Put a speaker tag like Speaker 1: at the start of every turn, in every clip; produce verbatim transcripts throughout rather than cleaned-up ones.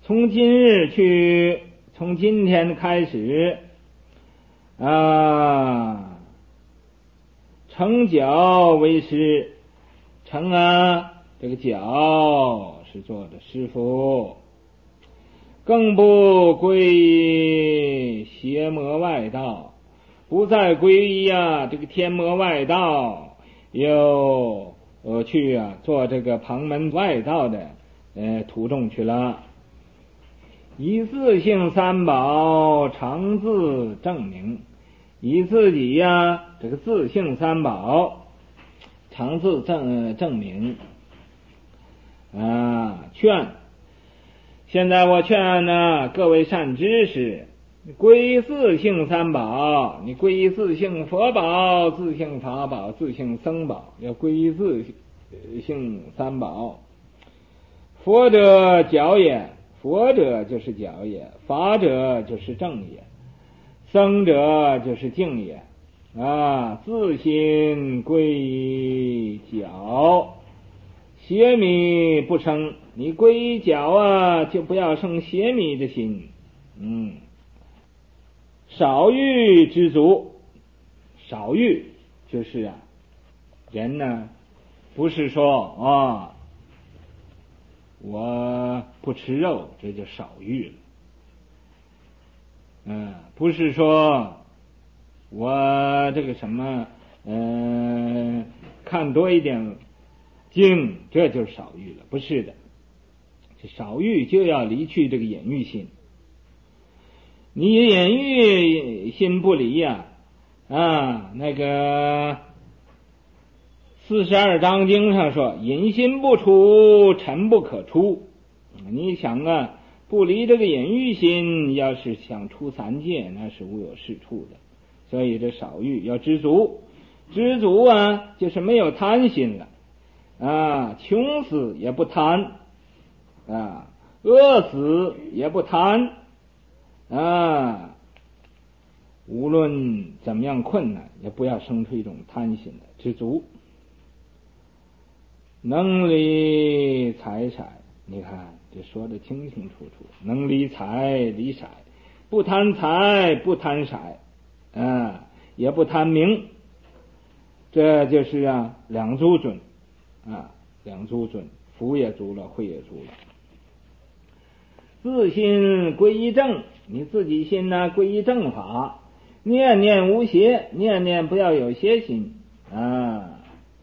Speaker 1: 从今日去，从今天开始啊，称脚为师，称啊，这个脚是做的师傅，更不归邪魔外道，不再皈依啊这个天魔外道，又呃去啊做这个旁门外道的呃途中去了。以自性三宝常自证明，以自己呀、啊、这个自性三宝常自证、呃、证明啊，劝。现在我劝呢各位善知识，归自性三宝，你归依自性佛宝、自性法宝、自性僧宝，要归依自性三宝。佛者脚也，佛者就是脚也，法者就是正也，僧者就是净也啊！自心归脚，邪迷不生。你归依脚啊，就不要生邪迷的心。嗯，少欲知足，少欲就是啊，人呢不是说啊，我不吃肉，这就少欲了。嗯，不是说我这个什么，嗯、呃，看多一点经，这就是少欲了，不是的。这少欲就要离去这个眼欲心，你眼欲心不离呀、啊，啊，那个四十二章经上说，隐心不出，尘不可出。你想啊，不离这个隐欲心，要是想出三界，那是无有是处的。所以这少欲要知足，知足啊，就是没有贪心了啊，穷死也不贪啊，饿死也不贪啊，无论怎么样困难，也不要生出一种贪心来，知足。能理财色，你看这说的清清楚楚，能理财理色，不贪财不贪色啊，也不贪名，这就是啊两足准啊，两足准，福也足了，慧也足了。自心归一正，你自己心呢归一正法，念念无邪，念念不要有邪心啊，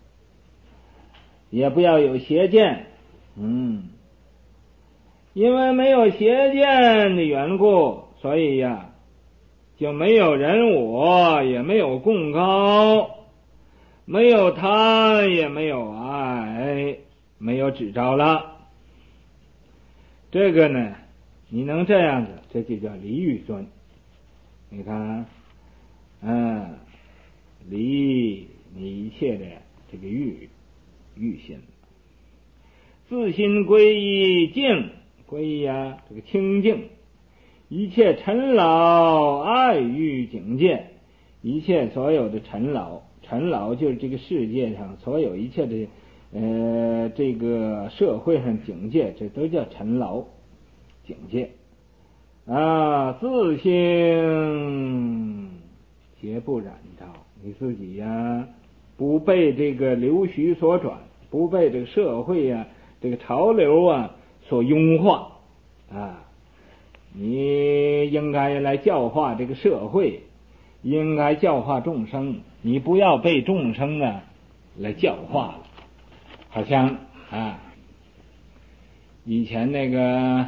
Speaker 1: 也不要有邪见，嗯，因为没有邪见的缘故，所以呀，就没有人我，也没有贡高，没有他，也没有爱，没有执着了。这个呢，你能这样子，这就叫离欲尊。你看，嗯，离你一切的这个欲欲心，自心归依净，归依啊，这个清净，一切尘劳爱欲境界，一切所有的尘劳，尘劳就是这个世界上所有一切的呃这个社会上境界，这都叫尘劳境界啊，自性皆不染照，你自己呀、啊，不被这个流徐所转，不被这个社会呀、啊、这个潮流啊所庸化啊，你应该来教化这个社会，应该教化众生，你不要被众生啊来教化了。好像啊，以前那个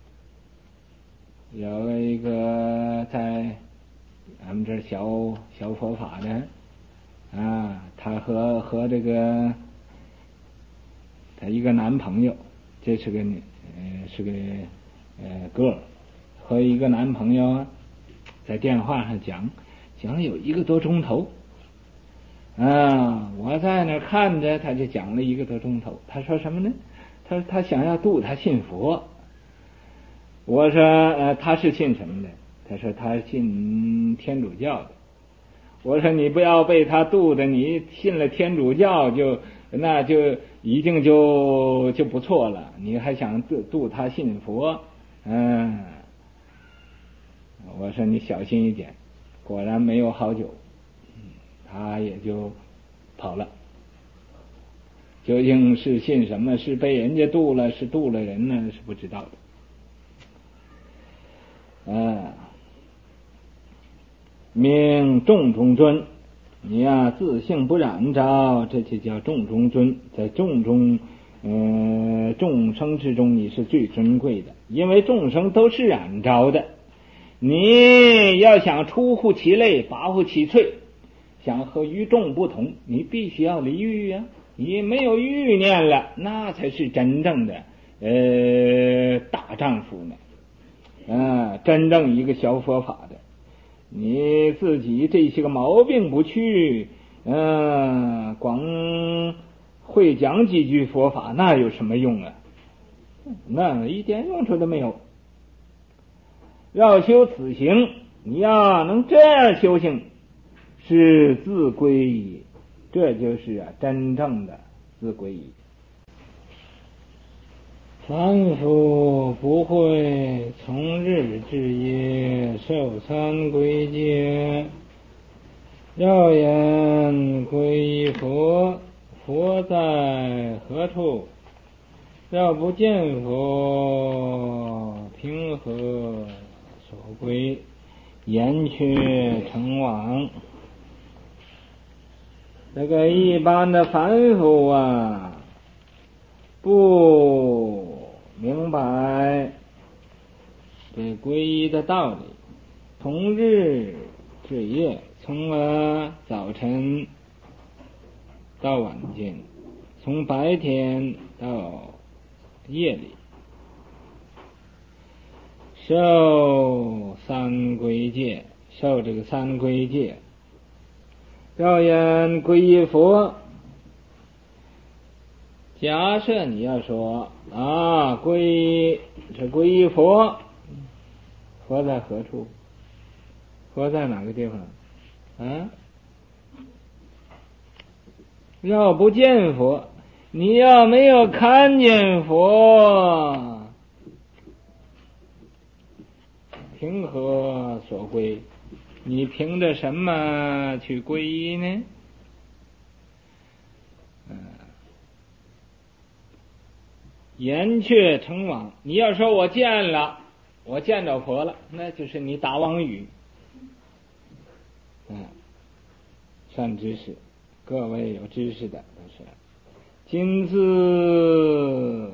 Speaker 1: 有一个在咱们这儿小小佛法的啊，他和和这个他一个男朋友，这是个呃是个呃哥，和一个男朋友啊在电话上讲讲了有一个多钟头啊，我在那看着，他就讲了一个多钟头。他说什么呢？他说他想要度他信佛。我说呃他是信什么的？他说他信天主教的。我说你不要被他度的，你信了天主教就那就一定就就不错了，你还想度度他信佛嗯，我说你小心一点，果然没有好久，他也就跑了。究竟是信什么？是被人家渡了，是渡了人呢？是不知道的。啊，名众中尊，你呀、自性不染着，这就叫众中尊。在众中，呃，众生之中，你是最尊贵的，因为众生都是染着的。你要想出乎其类，拔乎其萃，想和与众不同，你必须要离欲呀、啊。你没有欲念了，那才是真正的呃大丈夫呢，啊，真正一个小佛法的。你自己这些个毛病不去，嗯、呃，光会讲几句佛法，那有什么用啊？那一点用处都没有。要修此行，你要能这样修行，是自归依。这就是啊，真正的自归依。凡夫不会从日至夜受三归戒，要言归依佛，佛在何处？要不见佛，凭何所归？言却成妄。这个一般的凡夫啊，不明白这皈依的道理，从日至夜，从啊早晨到晚间，从白天到夜里，受三归戒，受这个三归戒。要言皈依佛，假设你要说啊，皈依是皈依佛，佛在何处？佛在哪个地方？啊？要不见佛，你要没有看见佛，凭何所归？你凭着什么去皈依呢？嗯，言却成妄。你要说我见了，我见着佛了，那就是你打妄语。嗯，善知识，各位有知识的都是今自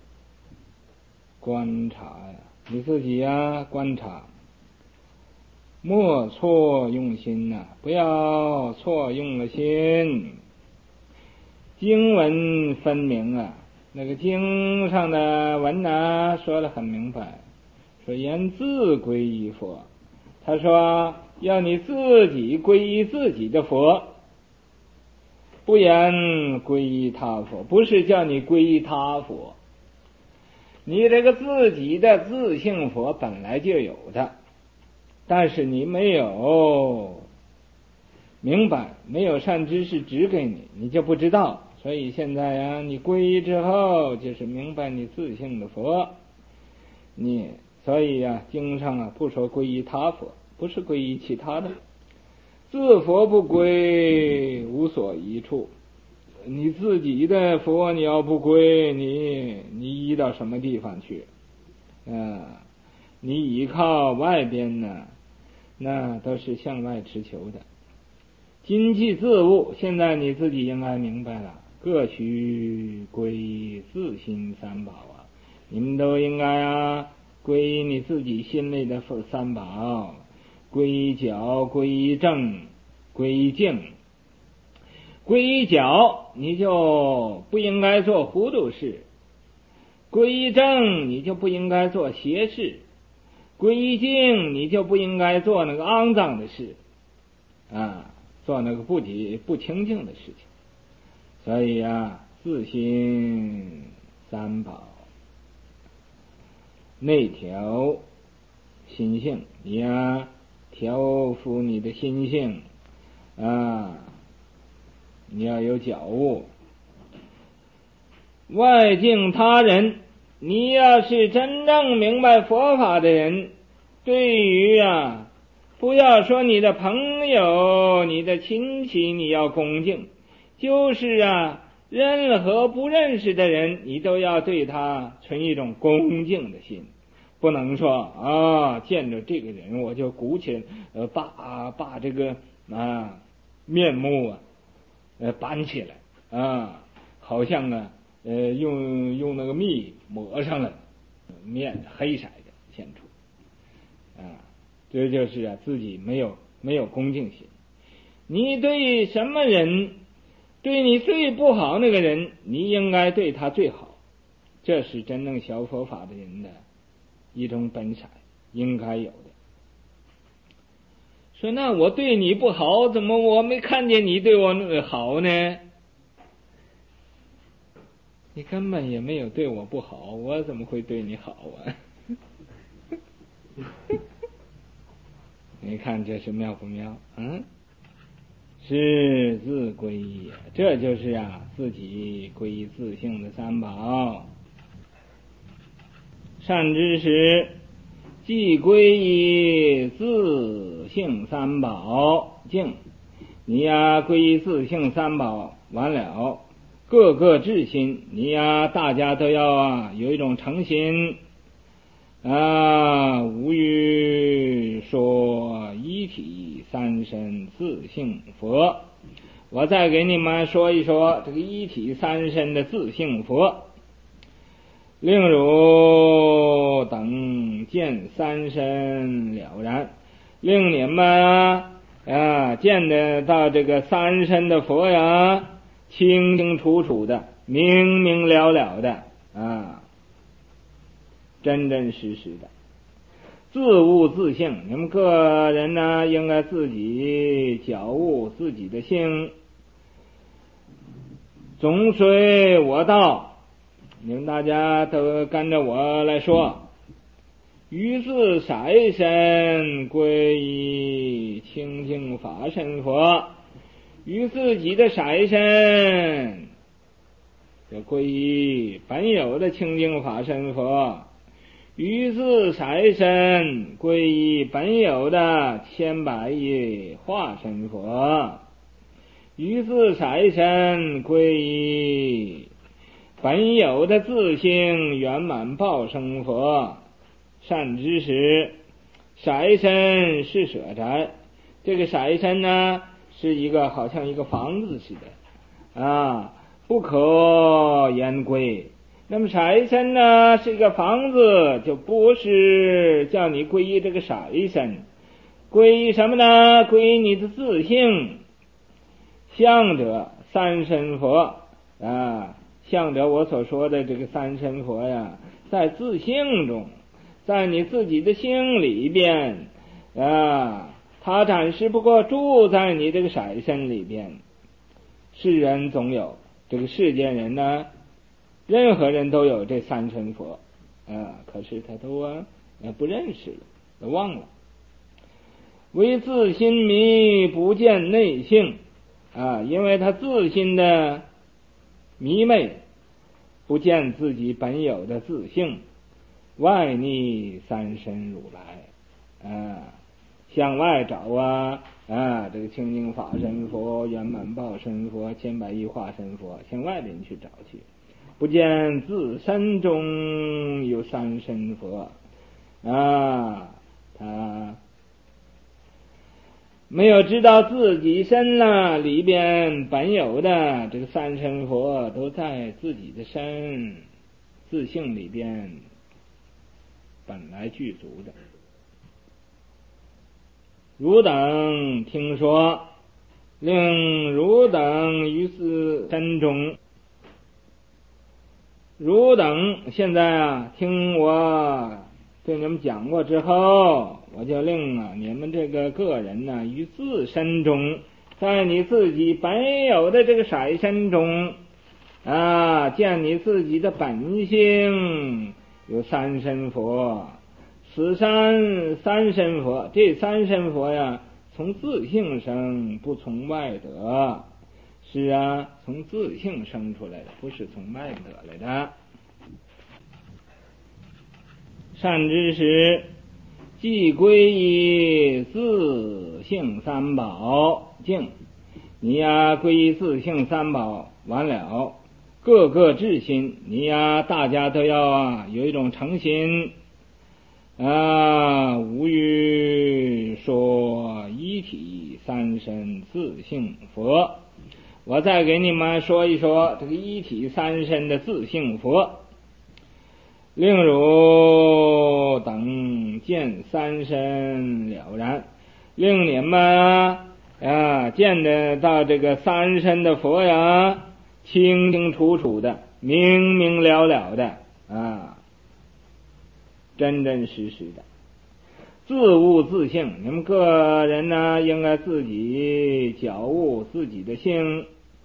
Speaker 1: 观察呀，你自己呀观察。莫错用心呐、啊，不要错用了心。经文分明啊，那个经上的文啊说得很明白，说言自归依佛，他说要你自己皈依自己的佛，不言皈依他佛，不是叫你皈依他佛，你这个自己的自性佛本来就有的。但是你没有明白，没有善知识指给你，你就不知道。所以现在呀、啊，你皈依之后，就是明白你自性的佛。你所以呀、啊，经上啊不说皈依他佛，不是皈依其他的。自佛不归，无所依处。你自己的佛你要不归，你你依到什么地方去？啊，你依靠外边呢？那都是向外持求的。今既自悟，现在你自己应该明白了，各须归依自心三宝啊！你们都应该啊，归依你自己心里的三宝，归依脚，归依正，归依净。归依脚，你就不应该做糊涂事；归依正，你就不应该做邪事。皈依净，你就不应该做那个肮脏的事啊，做那个不洁不清净的事情。所以啊，自心三宝，内调心性，你呀调伏你的心性啊，你要有觉悟。外境他人， 你要是真正明白佛法的人，对于啊，不要说你的朋友、你的亲戚你要恭敬，就是啊，任何不认识的人，你都要对他存一种恭敬的心，不能说啊，见着这个人我就鼓起来，呃，把把这个啊面目啊，呃，板起来啊，好像啊，呃，用用那个蜜抹上了，面黑色的显出，啊，这就是啊自己没有没有恭敬心。你对什么人，对你最不好那个人，你应该对他最好，这是真正学佛法的人的一种本色，应该有的。说那我对你不好，怎么我没看见你对我好呢？你根本也没有对我不好，我怎么会对你好啊？你看这是妙不妙？嗯，是自归依，这就是啊自己归依自性的三宝。善知识，即归依自性三宝境，你呀归依自性三宝完了，各个至心，你呀大家都要啊有一种诚心啊，无欲说一体三身自性佛。我再给你们说一说这个一体三身的自性佛。令汝等见三身了然，令你们啊见得到这个三身的佛呀，清清楚楚的，明明了了的啊，真真实实的，自悟自性。你们个人呢，应该自己觉悟自己的性，总随我道。你们大家都跟着我来说，于自色身归依清净法身佛，于自己的色身就归依本有的清净法身佛，于自色身归依本有的千百亿化身佛，于自色身归依本有的自性圆满报生佛。善知识，色身是舍宅，这个色身呢是一个好像一个房子似的啊，不可言归。那么色身呢是一个房子，就不是叫你皈依这个色身，皈依什么呢？皈依你的自性。向者三身佛啊，向着我所说的这个三身佛呀，在自性中，在你自己的心里边啊，他暂时不过住在你这个色身里边。世人总有，这个世间人呢，任何人都有这三身佛啊，可是他都啊不认识了，都忘了。为自心迷，不见内性啊，因为他自心的迷昧，不见自己本有的自性，外逆三身如来啊，向外找啊啊，这个清净法身佛、圆满报身佛、千百亿化身佛，向外边去找去，不见自身中有三身佛啊，他没有知道自己身呢里边本有的这个三身佛都在自己的身自性里边本来具足的。汝等听说，令汝等于自身中。汝等现在啊听我对你们讲过之后，我就令啊你们这个个人呢于自身中，在你自己本有的这个色身中啊，见你自己的本性有三身佛。此三三身佛，这三身佛呀，从自性生，不从外得。是啊，从自性生出来的，不是从外得来的。 善知识，即归依自性三宝境。你呀皈依自性三宝完了，各个至心，你呀大家都要啊有一种诚心啊，无欲说一体三身自性佛。我再给你们说一说这个一体三身的自性佛。令汝等见三身了然，令你们啊见得到这个三身的佛呀，清清楚楚的，明明了了的啊，真真实实的。自悟自性，你们个人呢，应该自己觉悟自己的性。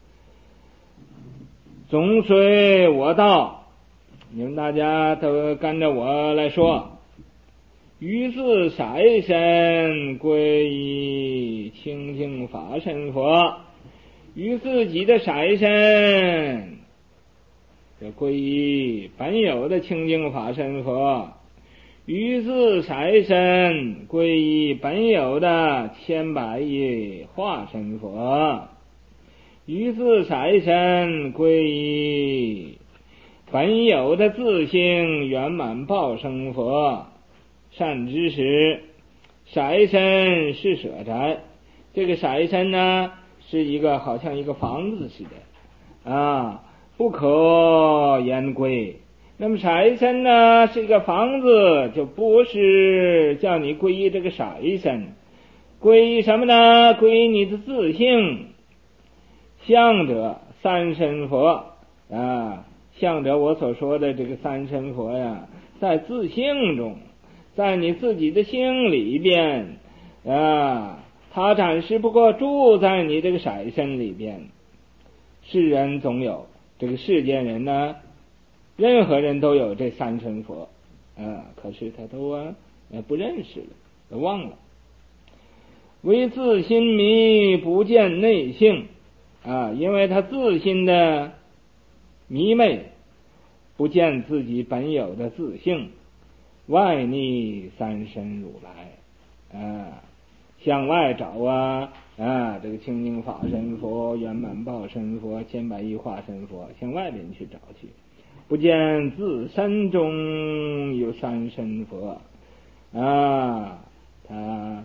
Speaker 1: 总随我道，你们大家都跟着我来说。于是色身归依清净法身佛，于自己的色身就归依本有的清净法身佛，于是色身归依本有的千百亿化身佛，于是色身归依本有的自性圆满报生佛。善知识，色身是舍宅，这个色身呢是一个好像一个房子似的啊，不可言归。那么色身呢是一个房子，就不是叫你皈依这个色身，皈依什么呢？皈依你的自性。向者三身佛啊，向者我所说的这个三身佛呀，在自性中，在你自己的心里边啊，他暂时不过住在你这个色身里边。世人总有，这个世间人呢，任何人都有这三身佛啊，可是他都啊不认识了，都忘了。为自心迷，不见内性啊，因为他自心的迷昧，不见自己本有的自性，外逆三身如来啊，向外找啊啊，这个清净法身佛、圆满报身佛、千百亿化身佛，向外边去找去，不见自身中有三身佛啊，他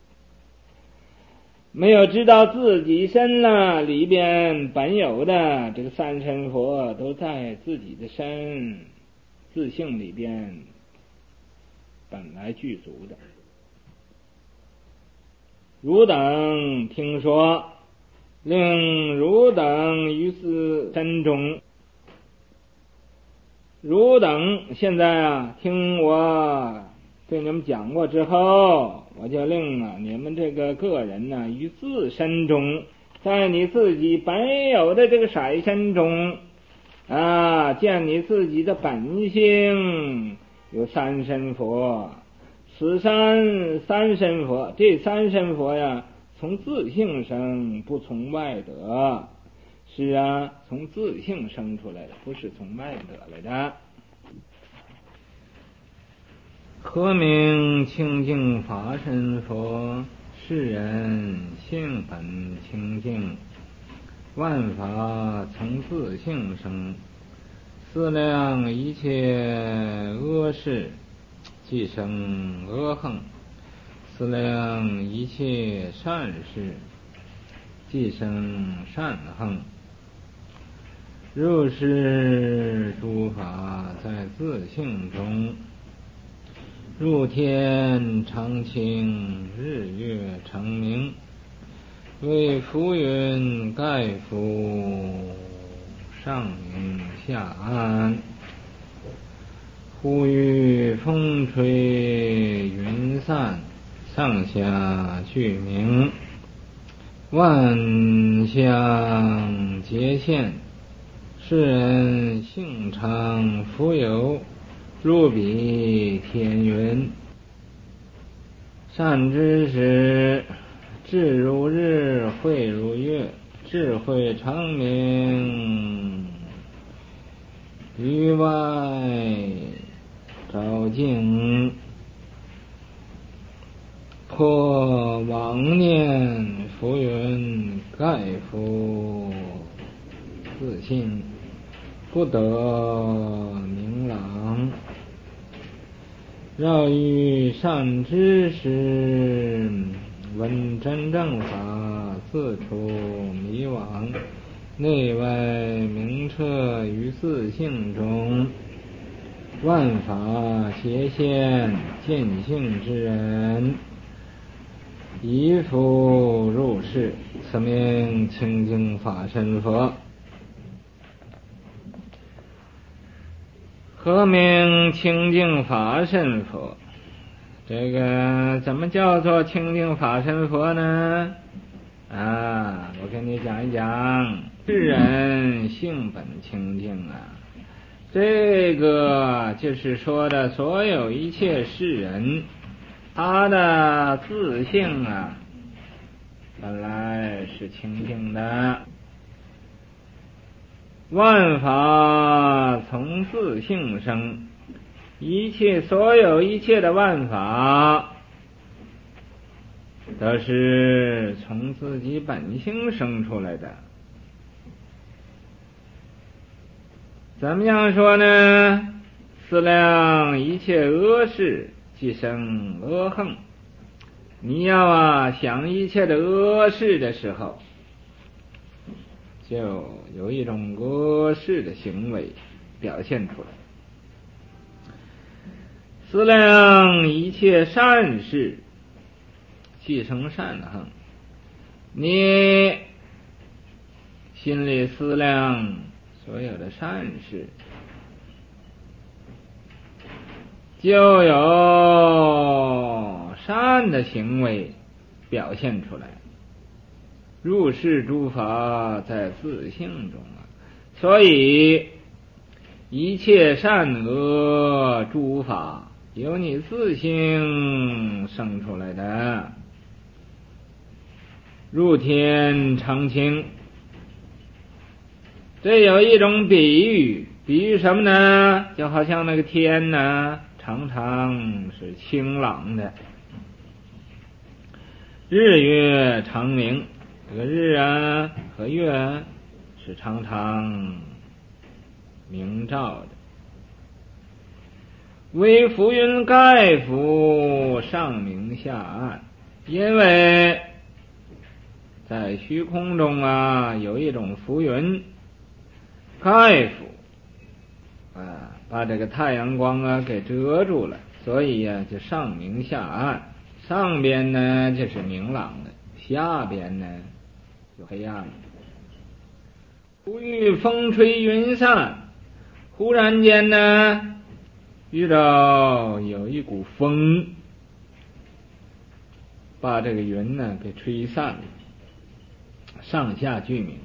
Speaker 1: 没有知道自己身了里边本有的这个三身佛都在自己的身自性里边本来具足的。汝等听说，令汝等于此身中。汝等现在啊，听我对你们讲过之后，我就令啊你们这个个人呢，于自身中，在你自己本有的这个色身中啊，见你自己的本性有三身佛。此三三身佛，这三身佛呀，从自性生，不从外得。是啊，从自性生出来的，不是从外得来的。何名清净法身佛？世人性本清净，万法从自性生。思量一切恶事，即生恶行；思量一切善事，即生善行。如是诸法在自性中，入天常清，日月常明，为浮云盖覆，上明下暗。忽遇风吹云散，上下俱明，万象皆现。世人性常浮有，如彼天云。善知识，智如日，慧如月，智慧常明，于外照镜，破妄念浮云，盖覆自性，不得明朗。绕于善知识，闻真正法，自处迷惘，内外明彻于自性中。万法邪现见性之人，依复入世，此名清净法身佛。何名清净法身佛？这个怎么叫做清净法身佛呢？啊，我跟你讲一讲，世人性本清净啊。这个就是说的所有一切世人，他的自性啊，本来是清净的。万法从自性生，一切所有一切的万法都是从自己本性生出来的。怎么样说呢？思量一切恶事，即生恶恨。你要啊想一切的恶事的时候，就有一种恶事的行为表现出来。思量一切善事，即生善恨。你心里思量所有的善事，就有善的行为表现出来。入世诸法在自性中啊，所以一切善恶诸法由你自性生出来的。入天常清，这有一种比喻，比喻什么呢？就好像那个天呢，常常是清朗的，日月常明。这个日啊和月啊是常常明照的。微浮云盖覆，上明下暗。因为在虚空中啊有一种浮云盖覆啊，把这个太阳光啊给遮住了，所以呀、啊、就上明下暗。上边呢就是明朗的，下边呢就黑暗了。忽遇风吹云散，忽然间呢遇到有一股风把这个云呢给吹散了，上下俱明，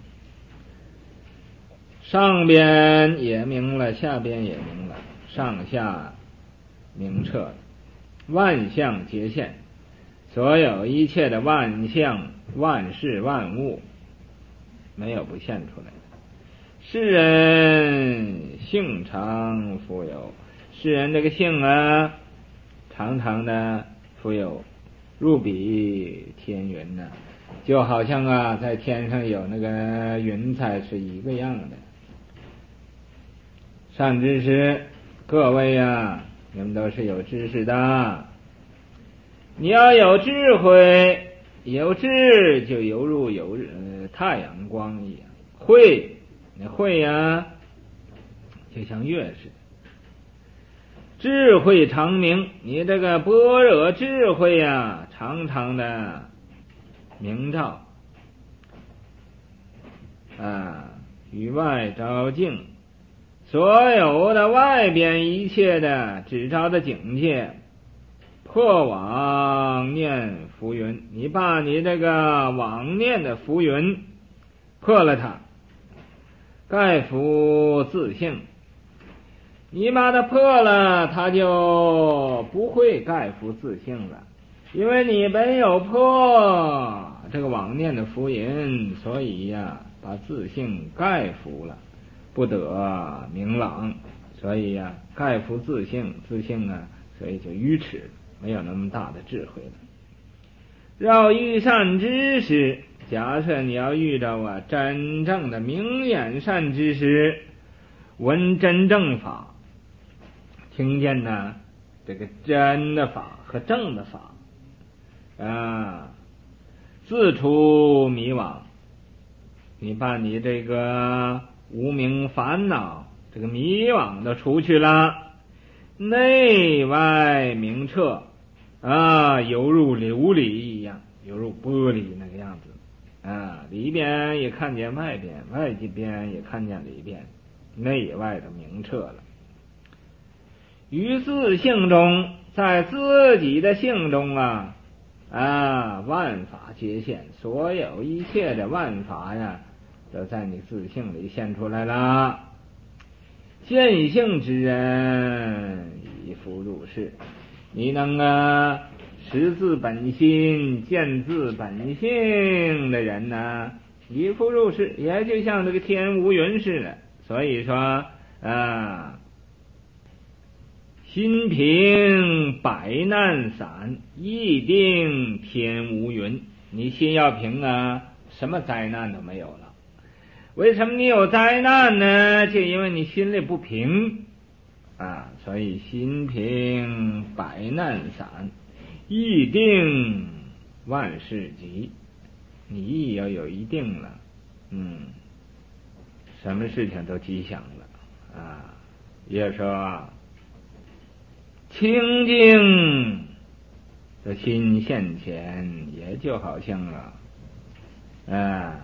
Speaker 1: 上边也明了，下边也明了，上下明彻了，万象皆现。所有一切的万象万事万物没有不现出来的。世人性常富有，世人这个性啊常常的富有，入比天云呢、啊，就好像啊在天上有那个云彩是一个样的。善知识，各位啊，你们都是有知识的，你要有智慧，有智就犹如有呃太阳光一样，慧那慧呀就像月似的，智慧常明，你这个般若智慧呀常常的明照啊，于外照镜，所有的外边一切的只照的境界，破妄念浮云，你把你这个妄念的浮云破了它，盖覆自性，你把它破了，它就不会盖覆自性了，因为你没有破这个妄念的浮云，所以呀、啊，把自性盖覆了，不得明朗， 所以呀、啊，概夫自性，自性啊，所以就愚痴，没有那么大的智慧了。要遇善知识，假设你要遇到啊真正的明眼善知识，闻真正法，听见呢这个真的法和正的法啊，自除迷惘，你把你这个无明烦恼这个迷惘都除去了，内外明澈啊，犹如琉璃一样，犹如玻璃那个样子啊，里边也看见外边，外边也看见里边，内外的明澈了。于自性中，在自己的性中啊啊，万法皆现，所有一切的万法呀，都在你自性里现出来了。见性之人，以复入世。你能啊识自本心，见自本性的人呢，以复入世，也就像这个天无云似的。所以说啊，心平百难散，意定天无云。你心要平啊，什么灾难都没有了。为什么你有灾难呢？就因为你心里不平啊，所以心平百难散，意定万事吉。你意要有一定了，嗯，什么事情都吉祥了啊。也说清净的心现前，也就好像啊啊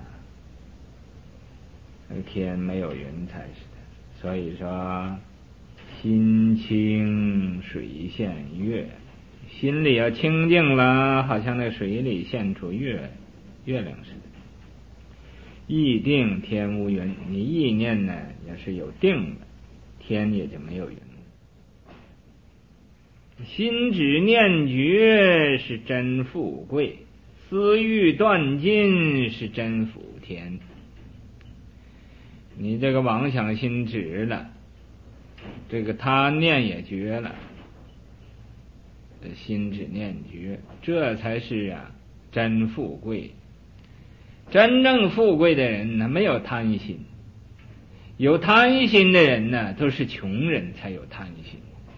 Speaker 1: 天没有云彩似的。所以说心清水现月，心里要清净了，好像那水里现出月月亮似的。意定天无云，你意念呢也是有定的，天也就没有云。心止念觉是真富贵，思欲断尽是真福田。你这个妄想心止了，这个他念也绝了，心止念绝，这才是啊真富贵。真正富贵的人呢，没有贪心。有贪心的人呢，都是穷人才有贪心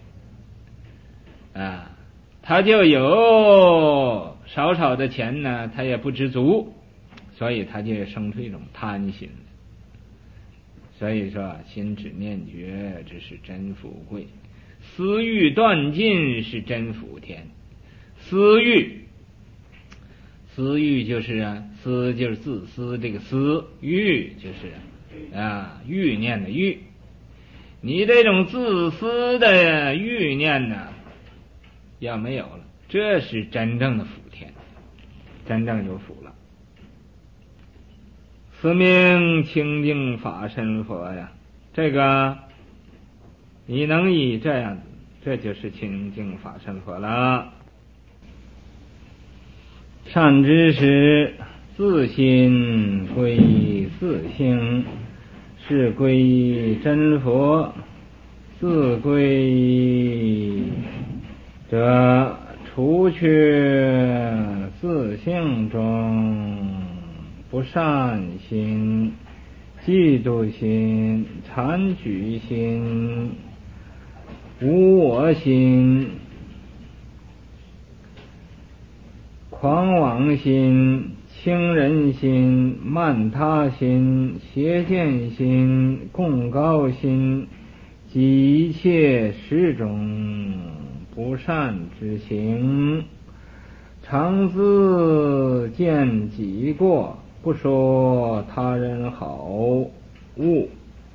Speaker 1: 啊，他就有少少的钱呢，他也不知足，所以他就生出一种贪心。所以说心止念觉，这是真富贵。思欲断尽是真福田。思欲思欲就是啊，思就是自私，这个思欲就是啊欲念的欲。你这种自私的欲念呢，要没有了，这是真正的福田，真正有福了。此名清净法身佛呀，这个你能以这样子，这就是清净法身佛了。善知识，自心归自性，是归真佛。自归者，除去自性中不善心、嫉妒心、残举心、无我心、狂妄心、轻人心、慢他心、邪见心、共高心及一切十种不善之行，常自见己过，不说他人好恶，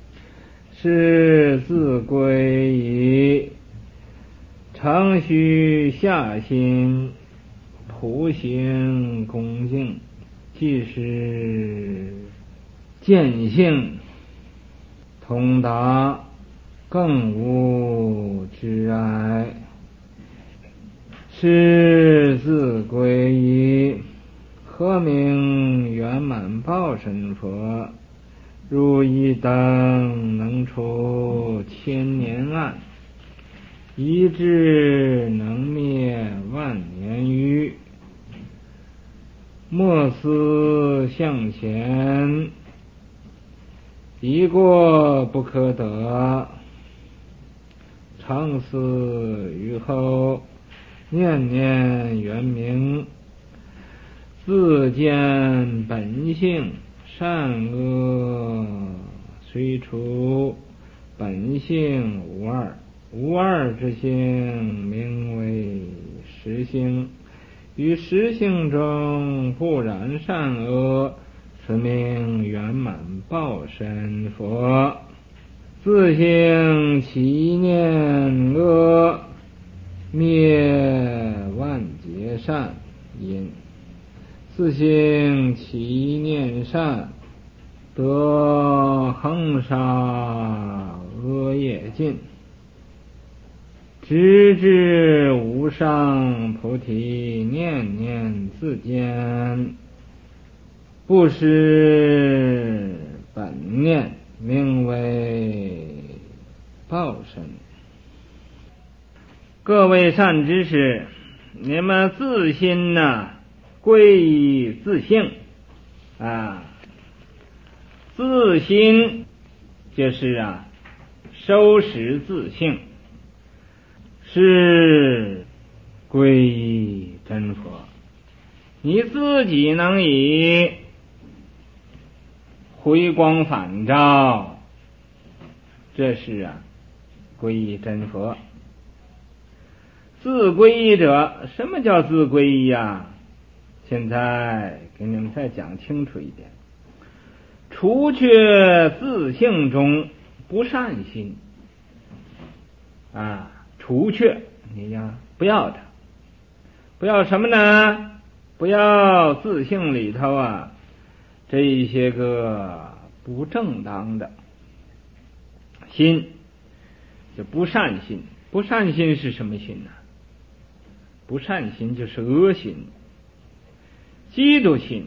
Speaker 1: 是自归矣。常须下心，普行恭敬，即是见性通达，更无知碍，是自归矣。何名圆满报身佛？如一灯能能除千年暗，一志能灭万年愚。莫思向前，一过不可得，常思于后，念念圆明。自见本性，善恶虽除，本性无二，无二之性名为实性。于实性中不染善恶，此名圆满报身佛。自性其念恶，灭万劫善因。自性其念善，得恒沙恶业尽。直至无上菩提，念念自见，不失本念，名为报身。各位善知识，你们自心呢、啊归于自性啊，自心就是啊收拾自性，是归于真佛。你自己能以回光返照，这是啊归于真佛。自归依者，什么叫自归依呀？现在给你们再讲清楚一点。除却自性中不善心啊，除却你要不要它，不要什么呢？不要自性里头啊这一些个不正当的心，就不善心。不善心是什么心呢？不善心就是恶心。嫉妒心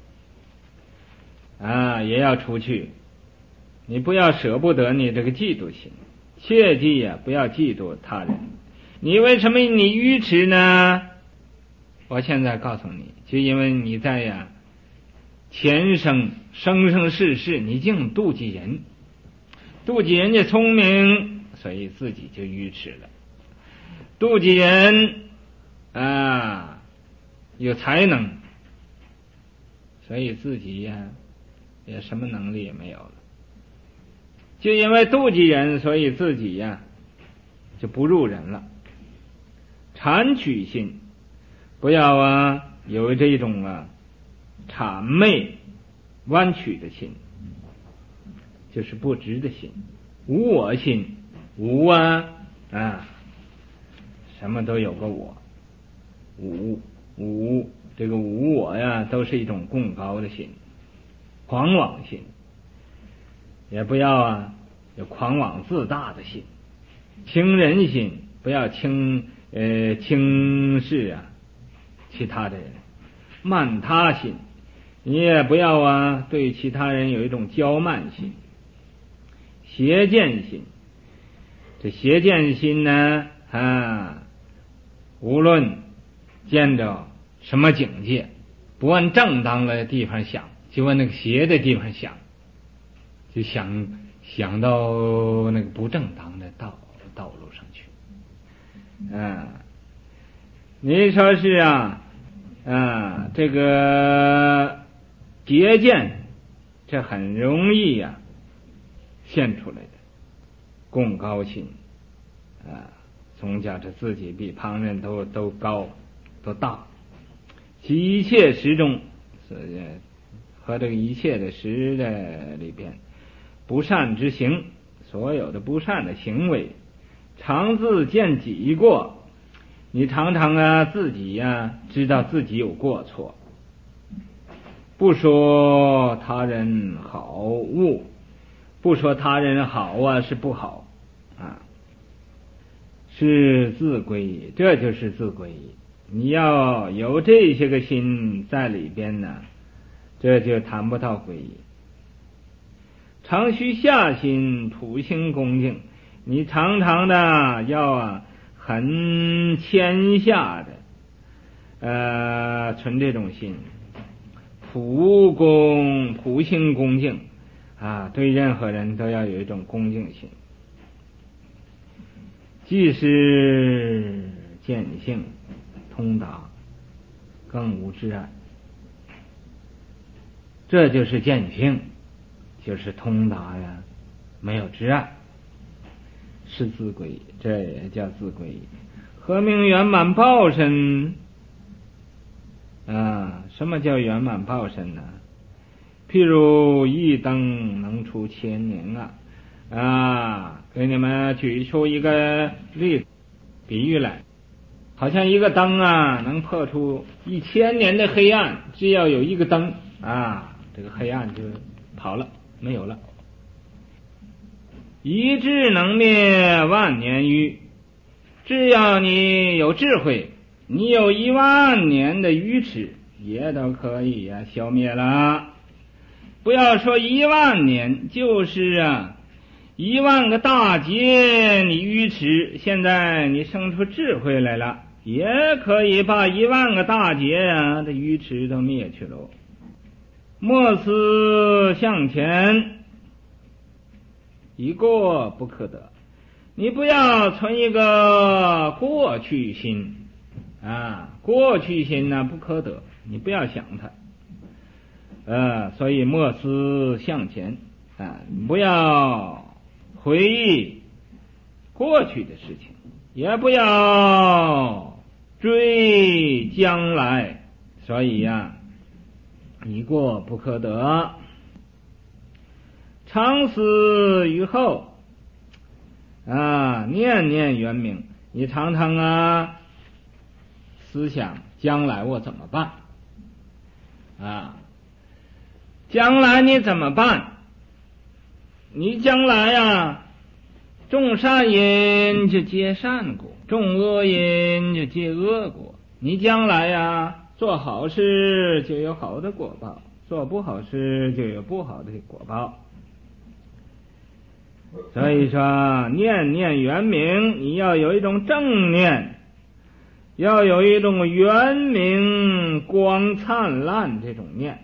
Speaker 1: 啊也要除去，你不要舍不得你这个嫉妒心，切记呀、啊、不要嫉妒他人。你为什么你愚痴呢？我现在告诉你，就因为你在呀前生生生世世你净妒忌人，妒忌人家聪明，所以自己就愚痴了。妒忌人啊有才能，所以自己呀也什么能力也没有了。就因为妒忌人，所以自己呀就不入人了。谄曲心，不要啊有这种啊谄媚弯曲的心，就是不直的心。无我心，无啊啊什么都有个我，无无这个无我呀都是一种共高的心。狂妄心，也不要啊有狂妄自大的心。轻人心，不要轻呃轻视啊其他的人。慢他心，你也不要啊对其他人有一种骄慢心。邪见心，这邪见心呢啊无论见着什么境界，不按正当的地方想，就往那个邪的地方想，就想想到那个不正当的道道路上去。啊，你说是啊啊这个邪见，这很容易呀、啊、现出来的共高心啊，总觉着自己比旁人都都高都大。其一切时中，和这个一切的时的里边，不善之行，所有的不善的行为，常自见己过。你常常啊自己呀、啊、知道自己有过错，不说他人好恶，不说他人好啊是不好啊，是自归依，这就是自归依。你要有这些个心在里边呢，这就谈不到皈依。 常须下心，普心恭敬。你常常的要啊很谦下的呃存这种心，普恭普心恭敬啊，对任何人都要有一种恭敬心。既是见性通达，更无知碍。这就是见性，就是通达呀，没有知碍，是自归依，这也叫自归依。何名圆满报身啊？什么叫圆满报身呢？譬如一灯能出千年啊！啊，给你们举出一个例子比喻来，好像一个灯啊，能破出一千年的黑暗，只要有一个灯啊，这个黑暗就跑了，没有了。一智能灭万年愚，只要你有智慧，你有一万年的愚痴也都可以呀、啊、消灭了。不要说一万年，就是啊一万个大劫你愚痴，现在你生出智慧来了，也可以把一万个大劫啊的愚痴都灭去了。莫思向前，一过不可得。你不要存一个过去心啊，过去心呢不可得，你不要想它。呃，所以莫思向前啊，不要回忆过去的事情，也不要追将来。所以呀、啊，一过不可得。常思于后啊，念念圆明。你常常啊思想将来我怎么办啊？将来你怎么办？你将来呀、啊，种善因就结善果，种恶因就结恶果。你将来呀、啊，做好事就有好的果报，做不好事就有不好的果报。所以说念念圆明，你要有一种正念，要有一种圆明光灿烂这种念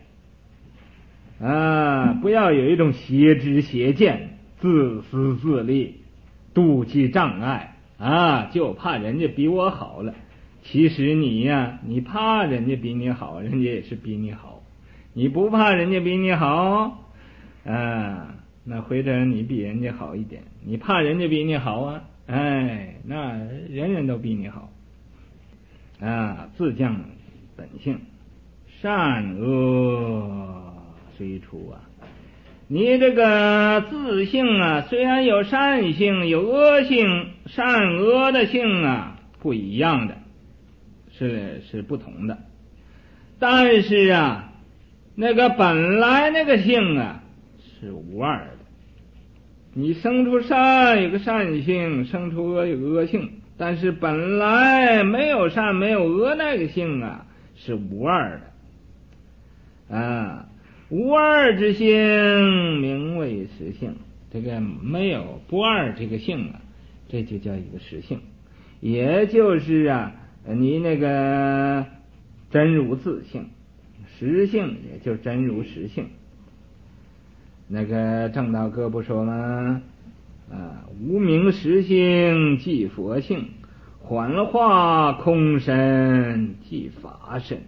Speaker 1: 啊，不要有一种邪知邪见、自私自利、妒忌障碍啊，就怕人家比我好了。其实你呀，你怕人家比你好，人家也是比你好。你不怕人家比你好啊，那回头你比人家好一点。你怕人家比你好啊，哎，那人人都比你好啊。自降本性，善恶虽出啊。你这个自性啊，虽然有善性有恶性，善恶的性啊不一样的，是是不同的。但是啊，那个本来那个性啊是无二的。你生出善有个善性，生出恶有个恶性，但是本来没有善没有恶那个性啊是无二的啊。无二之性名为实性，这个没有不二这个性啊，这就叫一个实性。也就是啊你那个真如自性，实性也就是真如实性。那个正道哥不说吗？啊，无名实性即佛性，幻化空身即法身。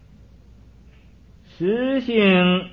Speaker 1: 实性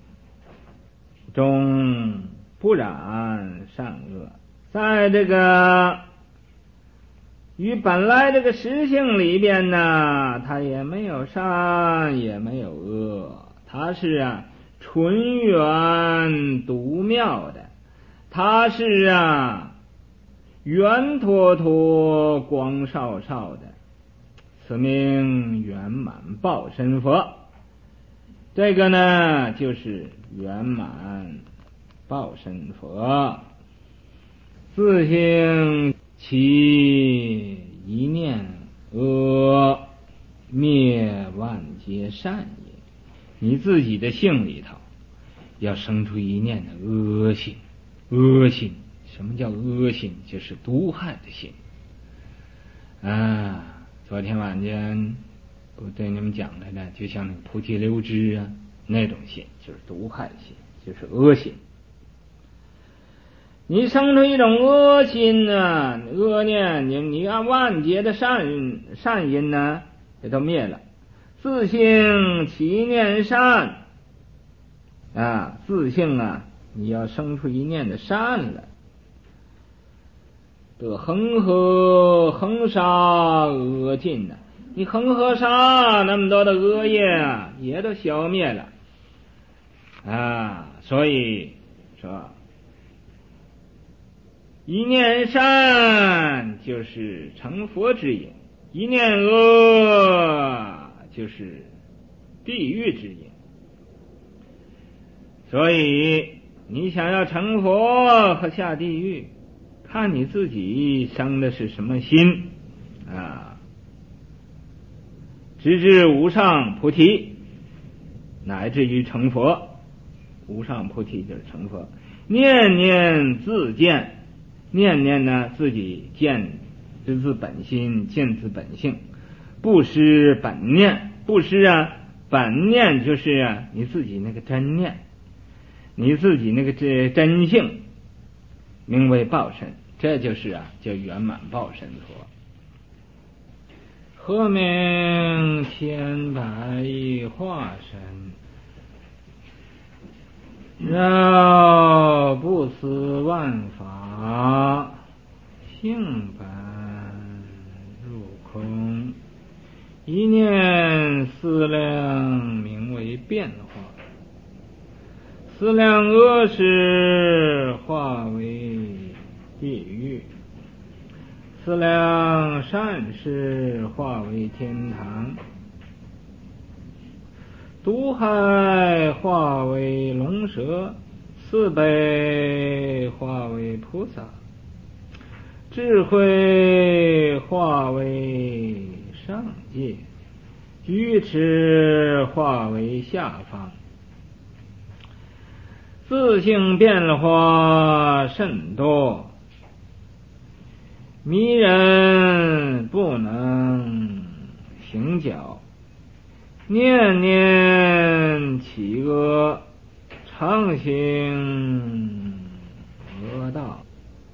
Speaker 1: 中不染善恶，在这个与本来这个实性里边呢，它也没有善也没有恶，它是啊纯圆独妙的，它是啊圆脱脱光少少的，此名圆满报身佛。这个呢就是圆满报身佛。自性其一念恶，灭万劫善也。你自己的性里头要生出一念的恶心。恶心，什么叫恶心？就是毒害的心啊。昨天晚间不对你们讲来的，就像那个菩提流支啊，那种心就是毒害心，就是恶心。你生出一种恶心呢、啊，恶念，你你按万劫的善善因呢，也都灭了。自性其念善啊，自性啊，你要生出一念的善来，得恒河恒沙恶尽呢、啊。你恒河沙那么多的恶业啊，也都消灭了啊。所以说，一念善就是成佛之因，一念恶就是地狱之因。所以你想要成佛和下地狱，看你自己生的是什么心啊。直至无上菩提，乃至于成佛。无上菩提就是成佛，念念自见，念念呢自己见知自本心，见自本性，不失本念。不失啊，本念就是啊你自己那个真念，你自己那个真性，名为报身，这就是啊叫圆满报身佛。何名千百亿化身，绕不思万法，性本入空，一念思量，名为变化。思量恶事，化为地狱；思量善事，化为天堂；毒害化为龙蛇；慈悲化为菩萨；智慧化为上界；愚痴化为下方。自性变化甚多，迷人不能行脚，念念起恶，常行恶道。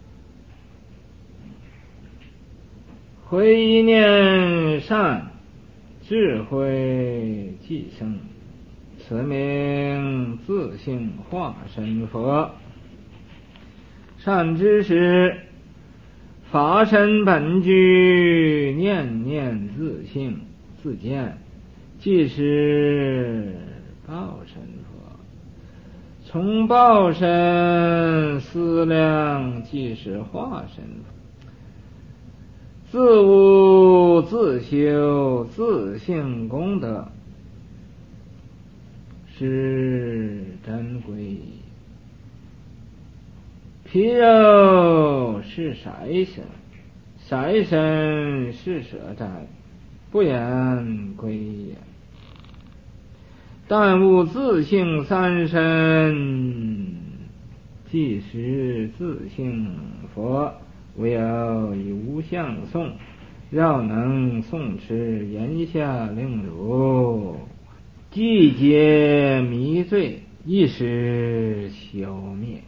Speaker 1: 回一念善，智慧即生，此名自性化身佛。善知识，法身本具，念念自性自见，即是报身佛。从报身思量，即是化身佛。自悟自修，自性功德，是真归。皮肉是色身，色身是舍斋，不言归也。但悟自性三身，即是自性佛。唯有以无相颂，绕能诵持言下令如，寂结迷醉，一时消灭。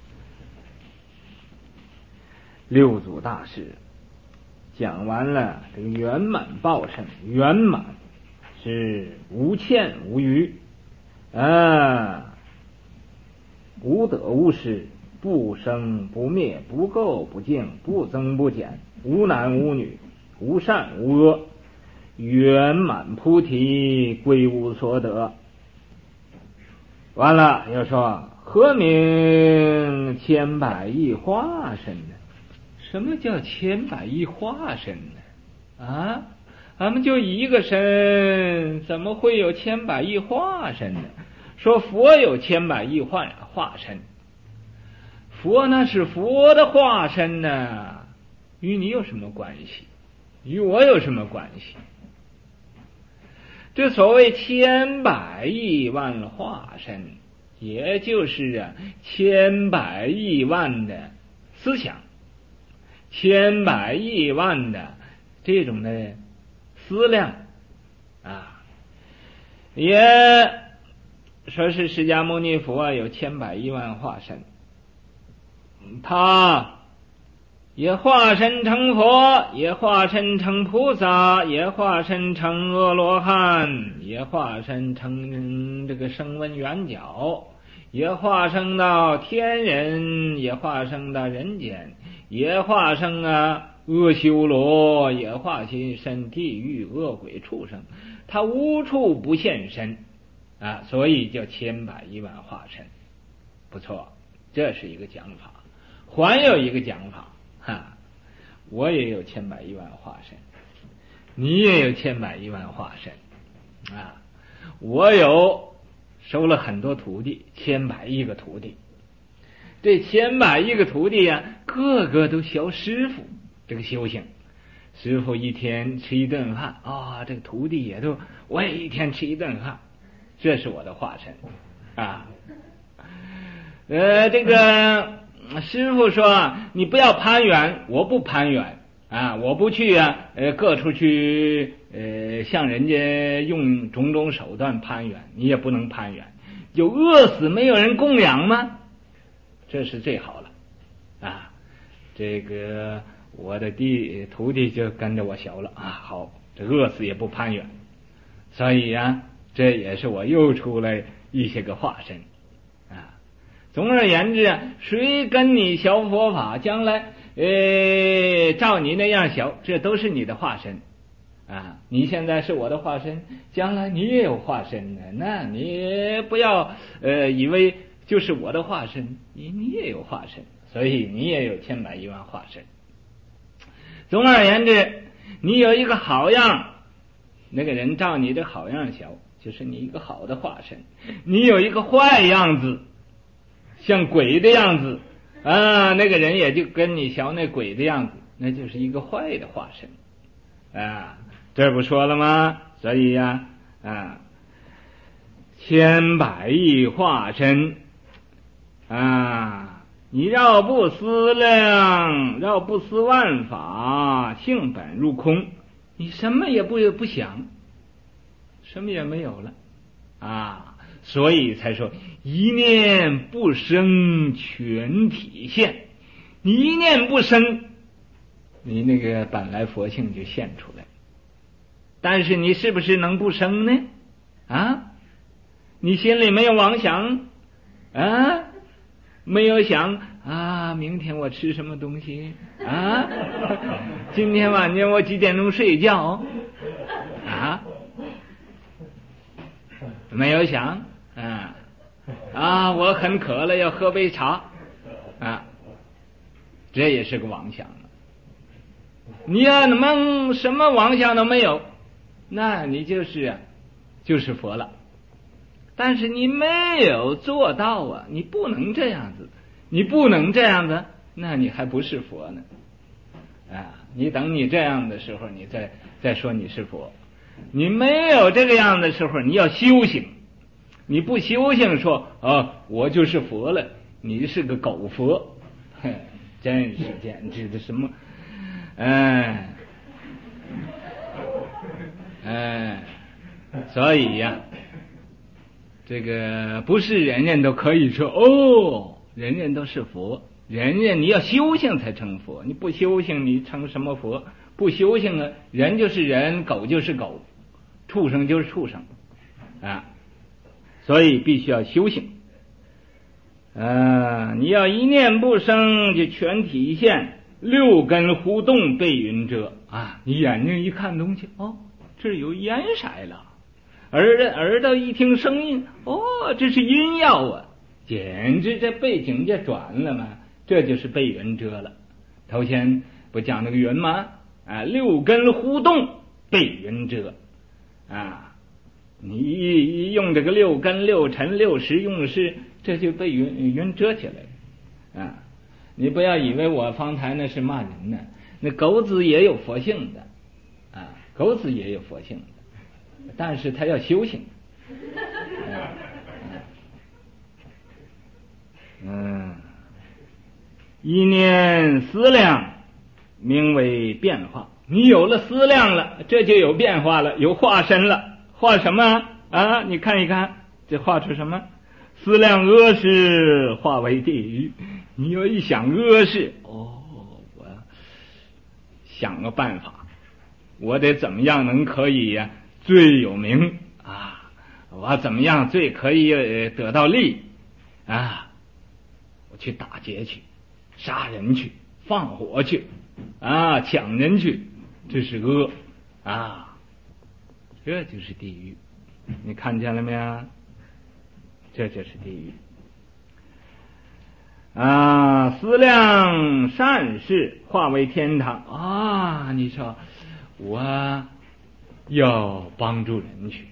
Speaker 1: 六祖大师讲完了这个圆满报身，圆满是无欠无余啊，无得无失，不生不灭，不垢不净，不增不减，无男无女，无善无恶，圆满菩提，归无所得。完了又说，何名千百亿化身呢？什么叫千百亿化身呢？啊，咱们就一个身，怎么会有千百亿化身呢？说佛有千百亿化化身，佛那是佛的化身呢，与你有什么关系？与我有什么关系？这所谓千百亿万化身， 也就是啊千百亿万的思想，千百亿万的这种的思量啊，也说是释迦牟尼佛有千百亿万化身，他也化身成佛，也化身成菩萨，也化身成阿罗汉，也化身成这个声闻缘觉，也化身到天人，也化身到人间，也化身啊阿修罗，也化身地狱恶鬼畜生，他无处不现身啊，所以叫千百亿万化身。不错，这是一个讲法。还有一个讲法哈，我也有千百亿万化身，你也有千百亿万化身啊！我有收了很多徒弟，千百亿个徒弟，这千百亿个徒弟呀、啊，个个都学师傅这个修行。师傅一天吃一顿饭啊、哦，这个徒弟也都我也一天吃一顿饭，这是我的化身啊。呃，这个师傅说你不要攀缘，我不攀缘啊，我不去啊，呃，各处去呃向人家用种种手段攀缘，你也不能攀缘，有饿死没有人供养吗？这是最好了啊。这个我的弟徒弟就跟着我学了啊，好，这饿死也不攀缘，所以啊，这也是我又出来一些个化身啊。总而言之啊，谁跟你学佛法，将来呃照你那样学，这都是你的化身啊。你现在是我的化身，将来你也有化身呢，那你不要呃以为就是我的化身，你你也有化身，所以你也有千百亿万化身。总而言之，你有一个好样，那个人照你的好样学，就是你一个好的化身；你有一个坏样子，像鬼的样子啊，那个人也就跟你学那鬼的样子，那就是一个坏的化身啊。这不说了吗？所以呀 啊, 啊，千百亿化身啊，你绕不思量，绕不思万法，性本入空，你什么也不不想，什么也没有了啊，所以才说一念不生全体现。你一念不生，你那个本来佛性就现出来。但是你是不是能不生呢？啊，你心里没有妄想啊，没有想啊，明天我吃什么东西啊？今天晚上我几点钟睡觉啊？没有想啊啊！我很渴了，要喝杯茶啊，这也是个妄想。你要能什么妄想都没有，那你就是啊，就是佛了。但是你没有做到啊，你不能这样子，你不能这样子，那你还不是佛呢啊！你等你这样的时候，你再再说你是佛。你没有这个样的时候，你要修行。你不修行说啊，我就是佛了，你是个狗佛，嘿，真是简直的什么，哎哎，所以呀、啊，这个不是人人都可以说哦，人人都是佛，人人你要修行才成佛，你不修行你成什么佛？不修行啊，人就是人，狗就是狗，畜生就是畜生啊。所以必须要修行啊！你要一念不生，就全体现，六根互动被云遮啊！你眼睛一看东西，哦，这有颜色了；耳耳朵一听声音，哦，这是音药啊！简直这背景就转了嘛，这就是被云遮了。头先不讲那个云吗？啊，六根互动被云遮啊！你用这个六根六尘六识用事，这就被云云遮起来了啊！你不要以为我方才那是骂人呢，那狗子也有佛性的啊，狗子也有佛性的，但是他要修行。啊啊、 嗯，一念思量，名为变化。你有了思量了，这就有变化了，有化身了。画什么啊？你看一看，这画出什么？思量恶事化为地狱。你要一想恶事，哦，我想个办法，我得怎么样能可以呀、啊、最有名啊？我怎么样最可以得到利啊？我去打劫去，杀人去，放火去啊，抢人去，这是恶啊，这就是地狱。你看见了没有？这就是地狱啊！思量善事化为天堂啊！你说我要帮助人去，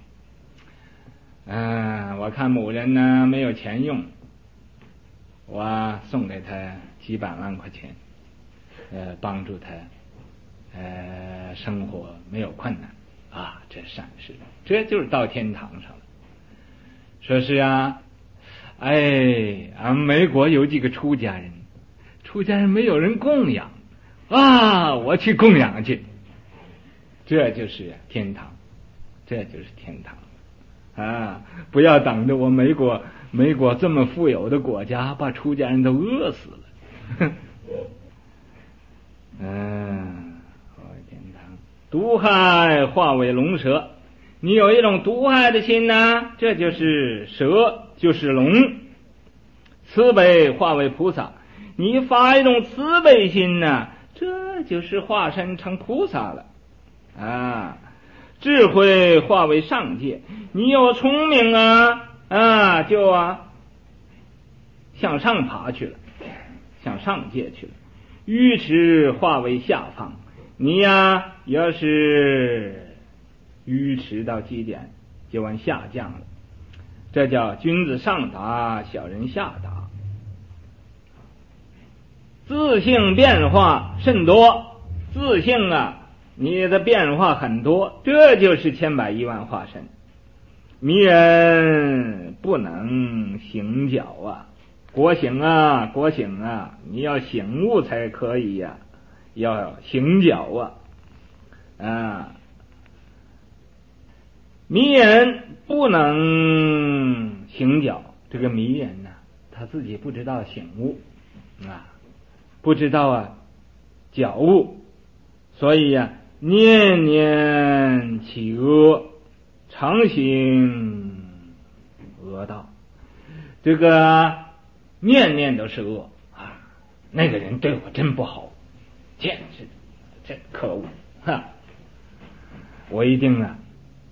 Speaker 1: 嗯、啊，我看某人呢没有钱用，我送给他几百万块钱，呃，帮助他，呃，生活没有困难啊，这善事，这就是到天堂上了。说是啊，哎，俺美国有几个出家人，出家人没有人供养啊，我去供养去，这就是天堂，这就是天堂啊！不要等着我美国美国这么富有的国家把出家人都饿死了。嗯，天堂，毒害化为龙蛇。你有一种毒害的心呢，这就是蛇，就是龙。慈悲化为菩萨，你发一种慈悲心呢，这就是化身成菩萨了啊。智慧化为上界，你有聪明啊啊，就啊向上爬去了，向上界去了。愚痴化为下方，你呀要是愚痴到极点，就往下降了。这叫君子上达，小人下达。自性变化甚多，自性啊，你的变化很多，这就是千百亿万化身。迷人不能醒觉啊，国醒啊，国醒啊，你要醒悟才可以呀、啊，要醒觉啊啊。迷人不能醒觉，这个迷人呢、啊，他自己不知道醒悟啊，不知道啊觉悟，所以呀、啊，念念起恶，常行恶道。这个念念都是恶啊，那个人对我真不好，简直真可恶哈！我一定啊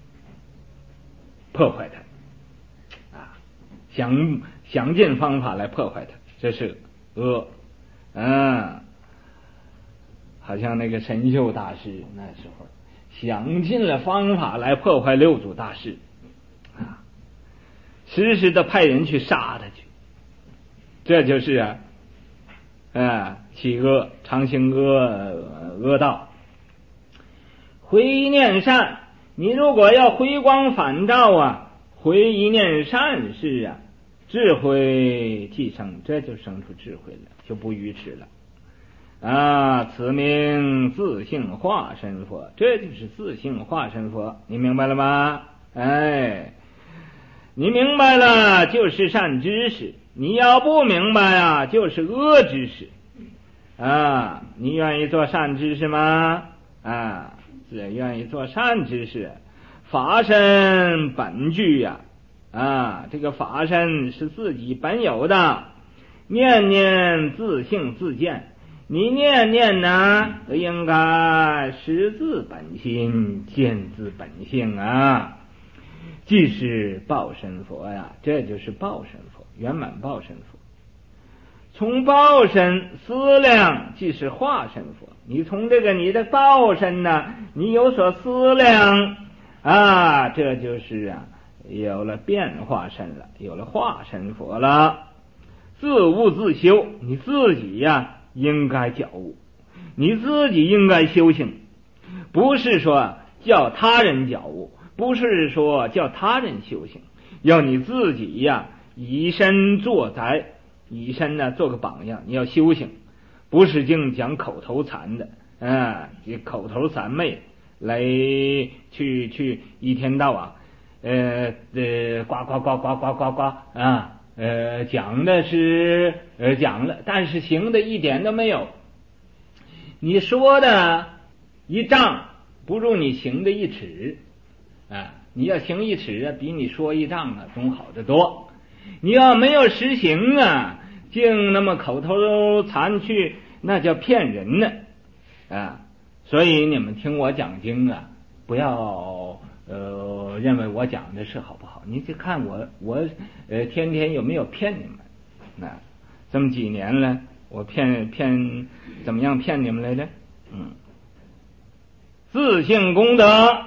Speaker 1: 破坏他啊，想想尽方法来破坏他，这是恶啊。好像那个神秀大师那时候想尽了方法来破坏六祖大师啊，时时的派人去杀他去，这就是啊啊起恶，常行恶恶道。回一念善，你如果要回光返照啊，回一念善事啊，智慧即生，这就生出智慧了，就不愚痴了啊。此名自性化身佛，这就是自性化身佛，你明白了吗？哎，你明白了就是善知识，你要不明白啊，就是恶知识啊。你愿意做善知识吗？啊，只愿意做善知识。法身本具呀、啊，啊，这个法身是自己本有的，念念自性自见，你念念呢，应该识自本心，见自本性啊，即是报身佛呀，这就是报身佛，圆满报身佛。从报身思量，即是化身佛。你从这个你的报身呢，你有所思量啊，这就是啊，有了变化身了，有了化身佛了。自悟自修，你自己呀、啊、应该觉悟，你自己应该修行，不是说叫他人觉悟，不是说叫他人修行，要你自己呀、啊、以身作则以身呢做个榜样，你要修行，不是净讲口头禅的啊，口头禅昧来去去一天到晚呃呃呱呱呱呱呱呱呱啊，呃讲的是呃讲了，但是行的一点都没有。你说的一丈不如你行的一尺啊，你要行一尺啊，比你说一丈啊总好得多。你要没有实行啊，净那么口头禅去，那叫骗人呢啊！所以你们听我讲经啊，不要呃认为我讲的是好不好，你就看我我呃天天有没有骗你们。那这么几年了，我骗骗怎么样骗你们来着？嗯，自性功德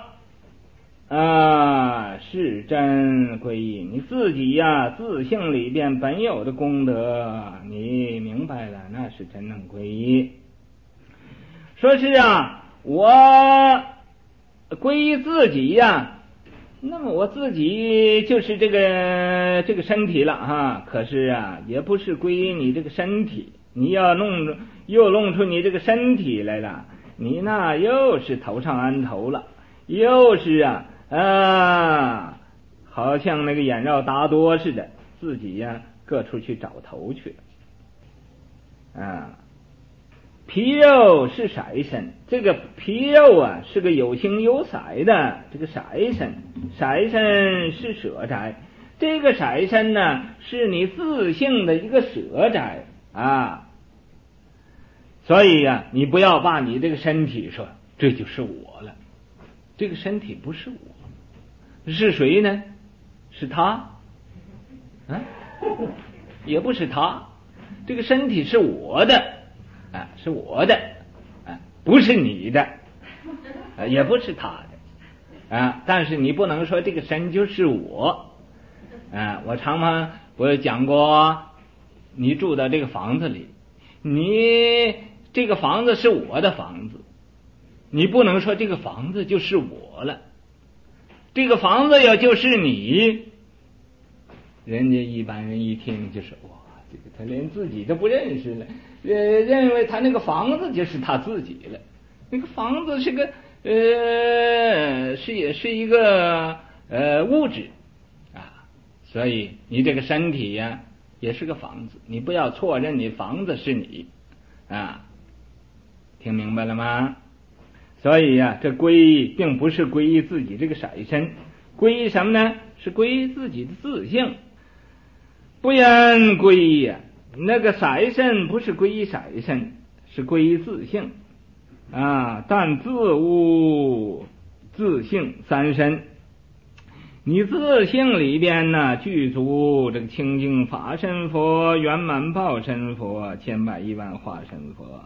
Speaker 1: 啊，是真皈依。你自己呀、啊，自性里边本有的功德，你明白了，那是真正皈依。说是啊，我皈依自己呀、啊，那么我自己就是这个这个身体了哈。可是啊，也不是皈依你这个身体，你要弄又弄出你这个身体来了，你那又是头上安头了，又是啊。啊，好像那个眼绕达多似的，自己呀、啊、各处去找头去了啊。皮肉是色身，这个皮肉啊是个有形有色的这个色身，色身是舍宅，这个色身呢是你自性的一个舍宅啊。所以呀、啊，你不要把你这个身体说这就是我了，这个身体不是我。是谁呢？是他啊？也不是他，这个身体是我的啊，是我的啊，不是你的啊，也不是他的啊。但是你不能说这个身就是我啊。我常常我讲过，你住到这个房子里，你这个房子是我的房子，你不能说这个房子就是我了。这个房子要就是你，人家一般人一听就是哇，这个他连自己都不认识了，呃，认为他那个房子就是他自己了。那个房子是个呃，是也是一个呃物质啊，所以你这个身体呀、啊、也是个房子，你不要错认你房子是你啊，听明白了吗？所以呀、啊，这皈依并不是皈依自己这个色身，皈依什么呢？是皈依自己的自性。不然皈依呀、啊，那个色身不是皈依色身，是皈依自性啊。但自无自性三身，你自性里边呢，具足这个清净法身佛、圆满报身佛、千百亿万化身佛。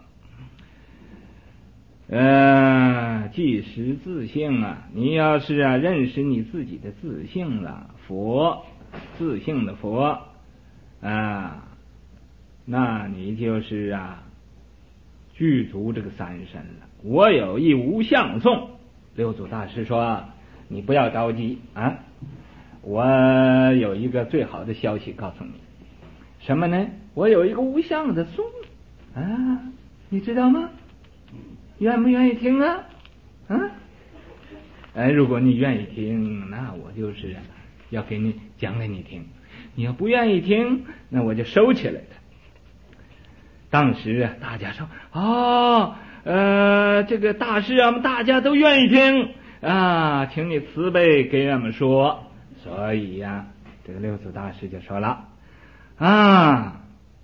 Speaker 1: 呃，即识自性啊，你要是啊认识你自己的自性了，佛自性的佛啊，那你就是啊具足这个三身了。我有一无相颂，六祖大师说你不要着急啊，我有一个最好的消息告诉你，什么呢？我有一个无相的颂啊，你知道吗？愿不愿意听啊？啊？哎，如果你愿意听，那我就是要给你讲给你听。你要不愿意听，那我就收起来了。当时啊，大家说哦，呃，这个大师啊，大家都愿意听啊，请你慈悲给我们说。所以呀、啊，这个六祖大师就说了啊，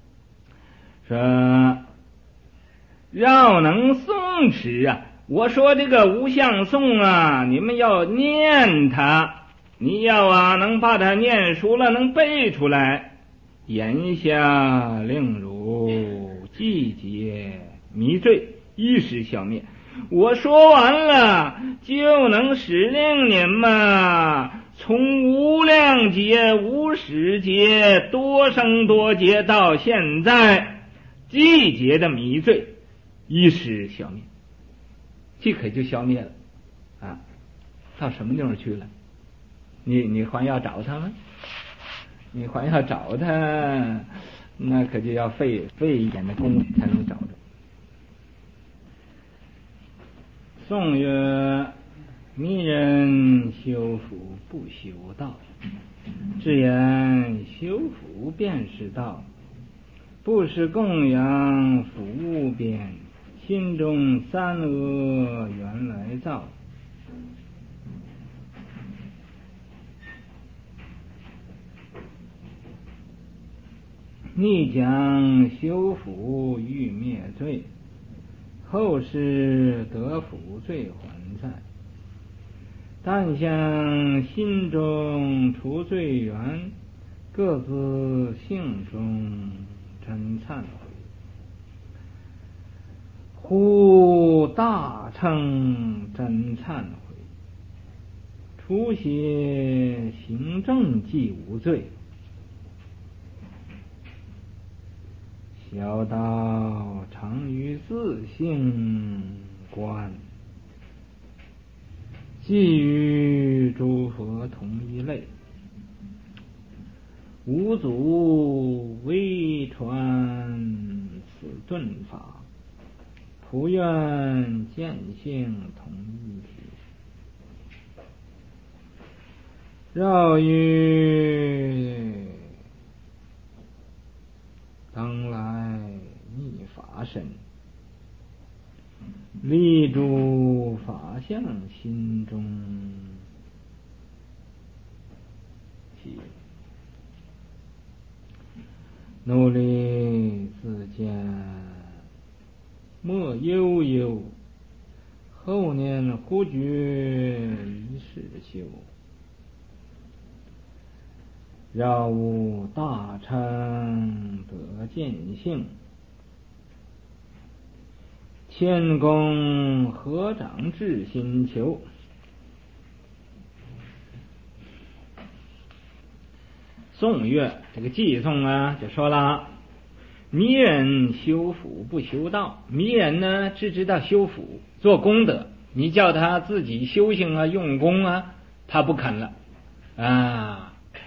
Speaker 1: 说。要能诵持啊，我说这个无相颂啊，你们要念它，你要啊能把它念熟了，能背出来。言下令汝寂结迷醉，一时消灭。我说完了，就能使令你们从无量劫、无始劫、多生多劫到现在，寂结的迷醉。一时消灭，即可就消灭了啊！到什么地方去了？你你还要找他吗？你还要找他？ 那可就要费费一点的功夫才能找着。宋曰：迷人修福不修道，只言修福便是道，不是供养福无边，心中三恶原来造。逆讲修福欲灭罪，后世得福罪还在。但向心中除罪缘，各自性中真忏悔。忽大乘真忏悔，除邪行正即无罪。小道常于自性观，即与诸佛同一类。五祖微传此顿法，普愿见性同一体。绕于当来逆法身，立诸法相心中起，努力自见莫悠悠，后年忽觉一世修。绕悟大乘得见性，谦恭合掌至心求。宋岳这个偈颂啊就说了，迷人修福不修道。迷人呢只知道修福做功德，你叫他自己修行啊用功啊，他不肯了啊。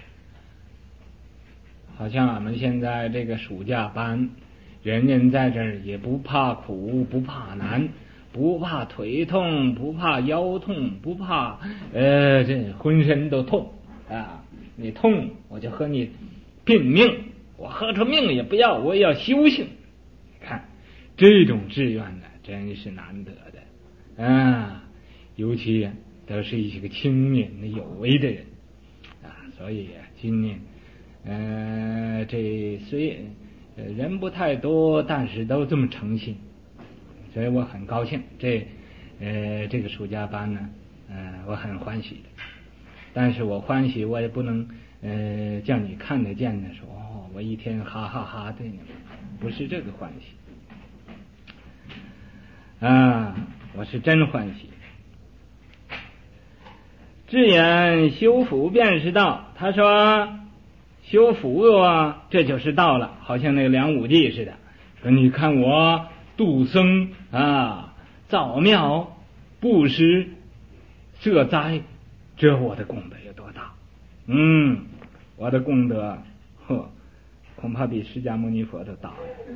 Speaker 1: 好像俺们现在这个暑假班，人人在这儿也不怕苦，不怕难，不怕腿痛，不怕腰痛，不怕呃这浑身都痛啊！你痛我就和你拼命，我喝出命也不要，我也要修行。看这种志愿呢，真是难得的啊！尤其都是一些个青年的有为的人啊，所以今年。呃，这虽呃人不太多，但是都这么诚心，所以我很高兴。这呃这个暑假班呢，呃我很欢喜的。但是我欢喜，我也不能呃叫你看得见的说，哦，我一天哈哈哈对呢，不是这个欢喜啊，我是真欢喜。智言修福便是道，他说。修福啊，这就是道了，好像那个梁武帝似的。说你看我度僧啊，造庙、布施、设斋，这我的功德有多大？嗯，我的功德，呵，恐怕比释迦牟尼佛都大。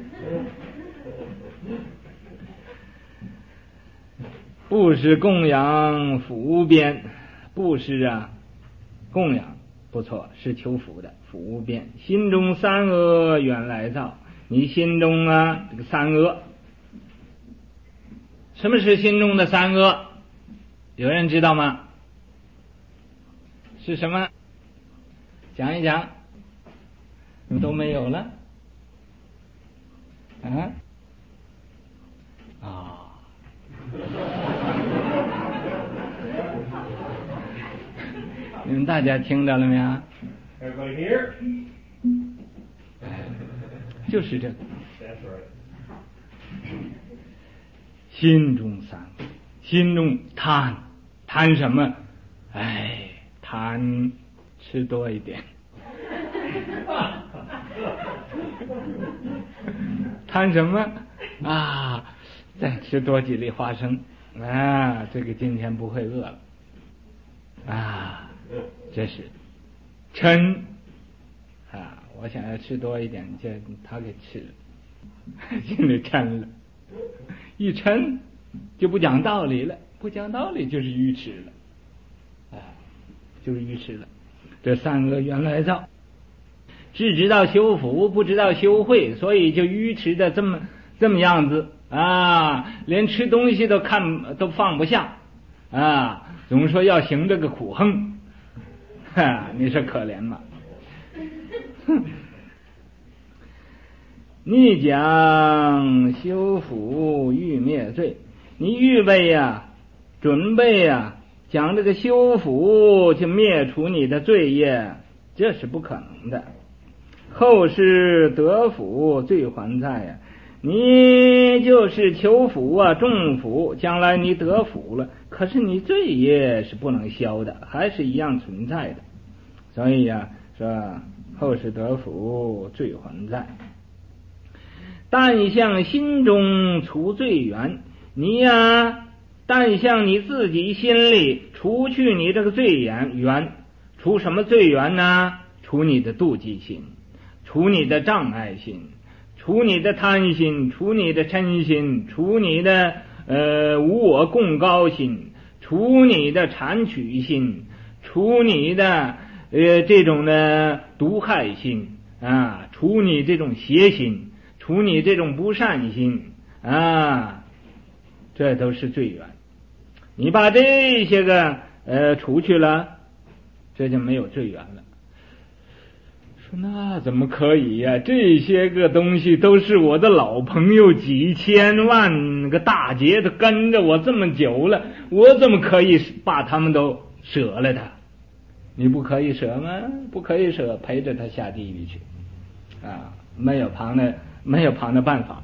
Speaker 1: 布施供养福无边，布施啊，供养。不错，是求福的，福无边。心中三恶原来造，你心中啊这个三恶，什么是心中的三恶？有人知道吗？是什么？讲一讲。都没有了啊啊！你们大家听到了没有？就是这个，心中三恶，心中贪，贪什么？哎，贪吃多一点，贪什么啊？再吃多几粒花生啊，这个今天不会饿了啊。这是嗔啊， 我想要吃多一点，就他给吃了，心里撑了，一撑就不讲道理了，不讲道理就是愚痴了，啊，就是愚痴了。这三个原来造，只知道修福，不知道修慧，所以就愚痴的这么这么样子啊，连吃东西都看都放不下啊，总说要行这个苦行，哈，你说可怜吗？你讲修福欲灭罪，你预备呀、啊，准备呀、啊，讲这个修福就灭除你的罪业，这是不可能的。后世得福罪还在呀、啊，你就是求福啊，种福，将来你得福了，可是你罪业是不能消的，还是一样存在的。所以呀、啊，说后世得福罪还在。但向心中除罪缘，你呀，但向你自己心里除去你这个罪缘，除什么罪缘呢？除你的妒忌心，除你的障碍心，除你的贪心，除你的嗔心，除你的呃无我共高心，除你的谄取心，除你的呃这种的毒害心啊，除你这种邪心，除你这种不善心啊，这都是罪缘。你把这些个呃除去了，这就没有罪缘了。说那怎么可以呀、啊？这些个东西都是我的老朋友，几千万个大劫都跟着我这么久了，我怎么可以把他们都舍了他？你不可以舍吗？不可以舍，陪着他下地狱去啊！没有旁的。没有旁的办法。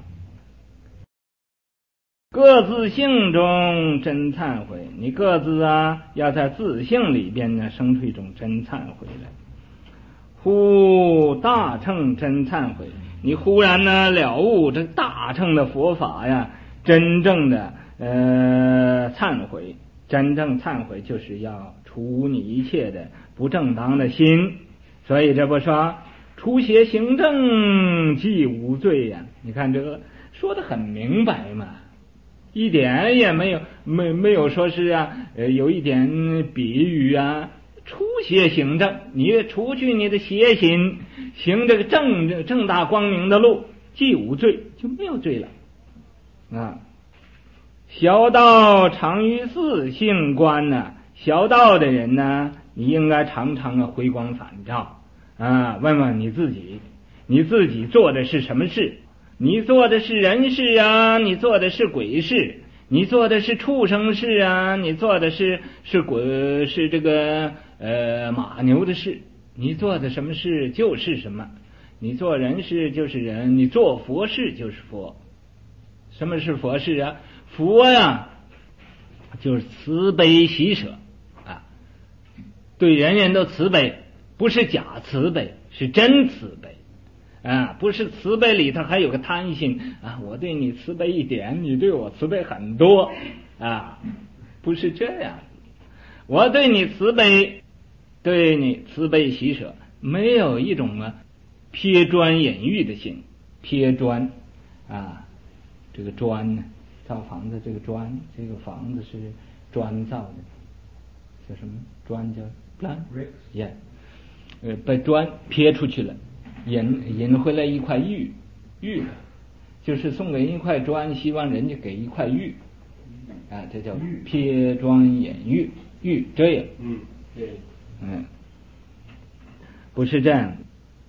Speaker 1: 各自性中真忏悔，你各自啊要在自性里边呢生出一种真忏悔来。忽大乘真忏悔，你忽然呢了悟这大乘的佛法呀，真正的呃忏悔，真正忏悔就是要除你一切的不正当的心，所以这不说除邪行正即无罪呀、啊！你看这个说得很明白嘛，一点也没有没没有说是啊，呃，有一点比喻啊。除邪行正，你除去你的邪心，行这个正正大光明的路，即无罪，就没有罪了啊。小道常于自性观呢、啊，小道的人呢，你应该常常的回光返照。啊，问问你自己，你自己做的是什么事？你做的是人事啊，你做的是鬼事，你做的是畜生事啊，你做的是是鬼是这个呃马牛的事，你做的什么事就是什么，你做人事就是人，你做佛事就是佛。什么是佛事啊？佛呀，就是慈悲喜舍啊，对人人都慈悲。不是假慈悲，是真慈悲啊！不是慈悲里头还有个贪心啊！我对你慈悲一点，你对我慈悲很多啊！不是这样，我对你慈悲，对你慈悲喜舍，没有一种啊瞥砖引玉的心。瞥砖啊，这个砖呢，造房子这个砖，这个房子是砖造的，叫什么砖？叫 plan yeah。呃，被砖撇出去了，引引回来一块玉，玉就是送给一块砖，希望人家给一块玉，啊，这叫撇砖引玉，玉这样，嗯，对，嗯，不是这样，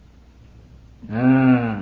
Speaker 1: 啊，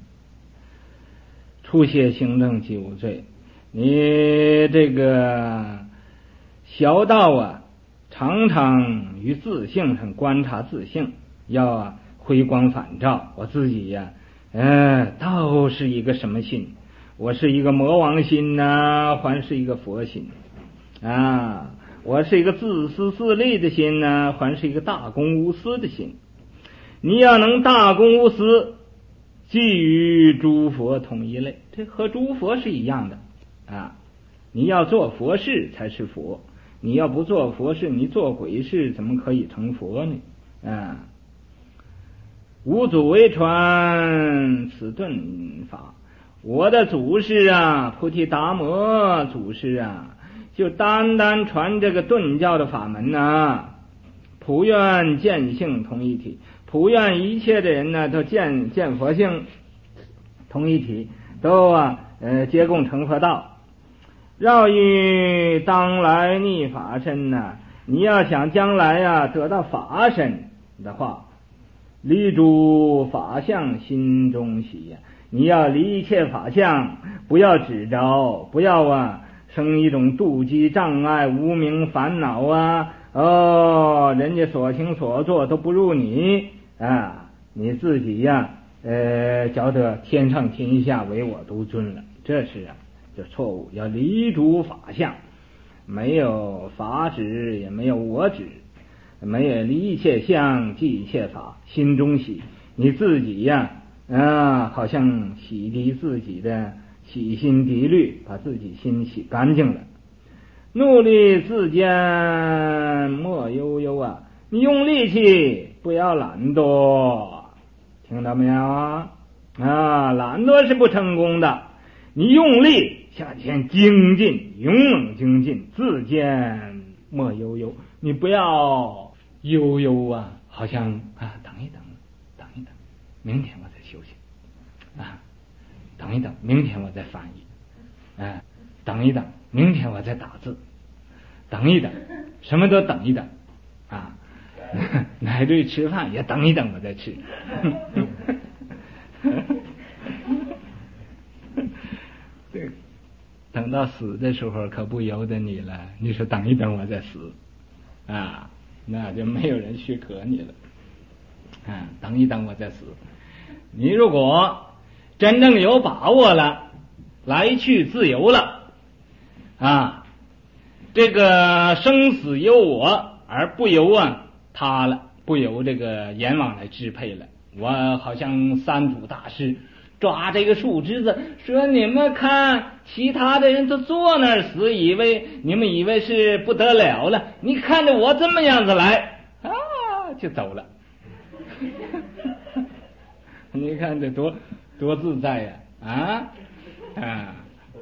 Speaker 1: 除邪行正即无罪，你这个小道啊。常常于自性上观察自性，要啊回光返照我自己呀、啊，呃，倒是一个什么心？我是一个魔王心呐、啊，还是一个佛心啊？我是一个自私自利的心呐、啊，还是一个大公无私的心？你要能大公无私，即与诸佛同一类，这和诸佛是一样的啊！你要做佛事才是佛。你要不做佛事，你做鬼事怎么可以成佛呢？啊， 吾祖为传此顿法。我的祖师啊，菩提达摩祖师啊，就单单传这个顿教的法门啊，普愿见性同一体，普愿一切的人呢都见见佛性同一体，都啊呃皆共成佛道。绕欲当来逆法身呢、啊，你要想将来啊得到法身的话，离诸法相心中喜呀、啊，你要离一切法相，不要执着，不要啊生一种妒忌障碍、无明烦恼啊，哦，人家所行所作都不如你啊，你自己呀、啊，呃，觉得天上天下唯我独尊了，这是啊，这错误。要离诸法相，没有法指，也没有我指，没有离一切相，即一切法，心中喜，你自己呀、啊，啊，好像洗涤自己的洗心涤虑，把自己心洗干净了。怒力自坚莫悠悠啊，你用力气，不要懒惰，听到没有啊？啊，懒惰是不成功的。你用力向前精进，勇猛精进，自坚莫悠悠。你不要悠悠啊，好像啊，等一等，等一等，明天我再休息啊，等一等，明天我再翻译，啊，等一等，明天我再打字，等一等，什么都等一等啊，奶对吃饭也等一等我再吃。这等到死的时候可不由得你了，你说等一等我再死啊，那就没有人许可你了啊，等一等我再死。你如果真正有把握了，来去自由了啊，这个生死由我而不由啊他了，不由这个阎王来支配了。我好像三祖大师抓这个树枝子说，你们看其他的人都坐那儿死，以为你们以为是不得了了，你看着我这么样子来啊，就走了。你看这多多自在呀 啊, 啊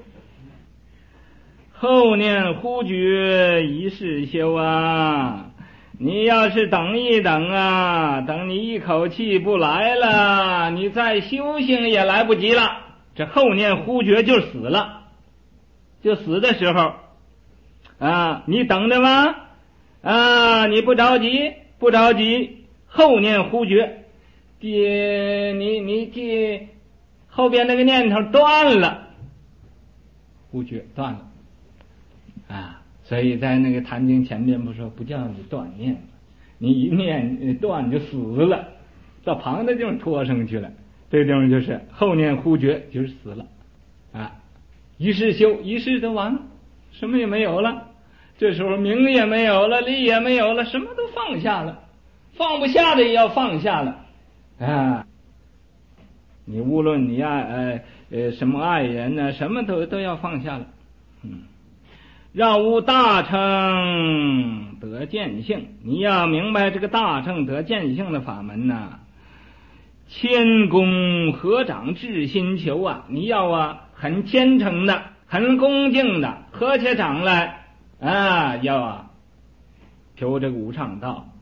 Speaker 1: 后念忽觉一世修啊，你要是等一等啊，等你一口气不来了，你再修行也来不及了，这后念忽觉就死了，就死的时候啊，你等着吗？啊，你不着急不着急，后念忽觉，第你你第后边那个念头断了，忽觉断了啊，所以在那个坛经前面不说不叫你断念，你一念断就死了，到旁的地方拖上去了，这个地方就是后念忽觉，就是死了啊，一世修，一世都完了，什么也没有了，这时候名也没有了，利也没有了，什么都放下了，放不下的也要放下了啊！你无论你爱呃呃什么爱人呢，什么都都要放下了。嗯，让吾大乘得见性，你要明白这个大乘得见性的法门呐，谦恭合掌至心求啊，你要啊很虔诚的、很恭敬的合起掌来啊，要啊求这个无上道。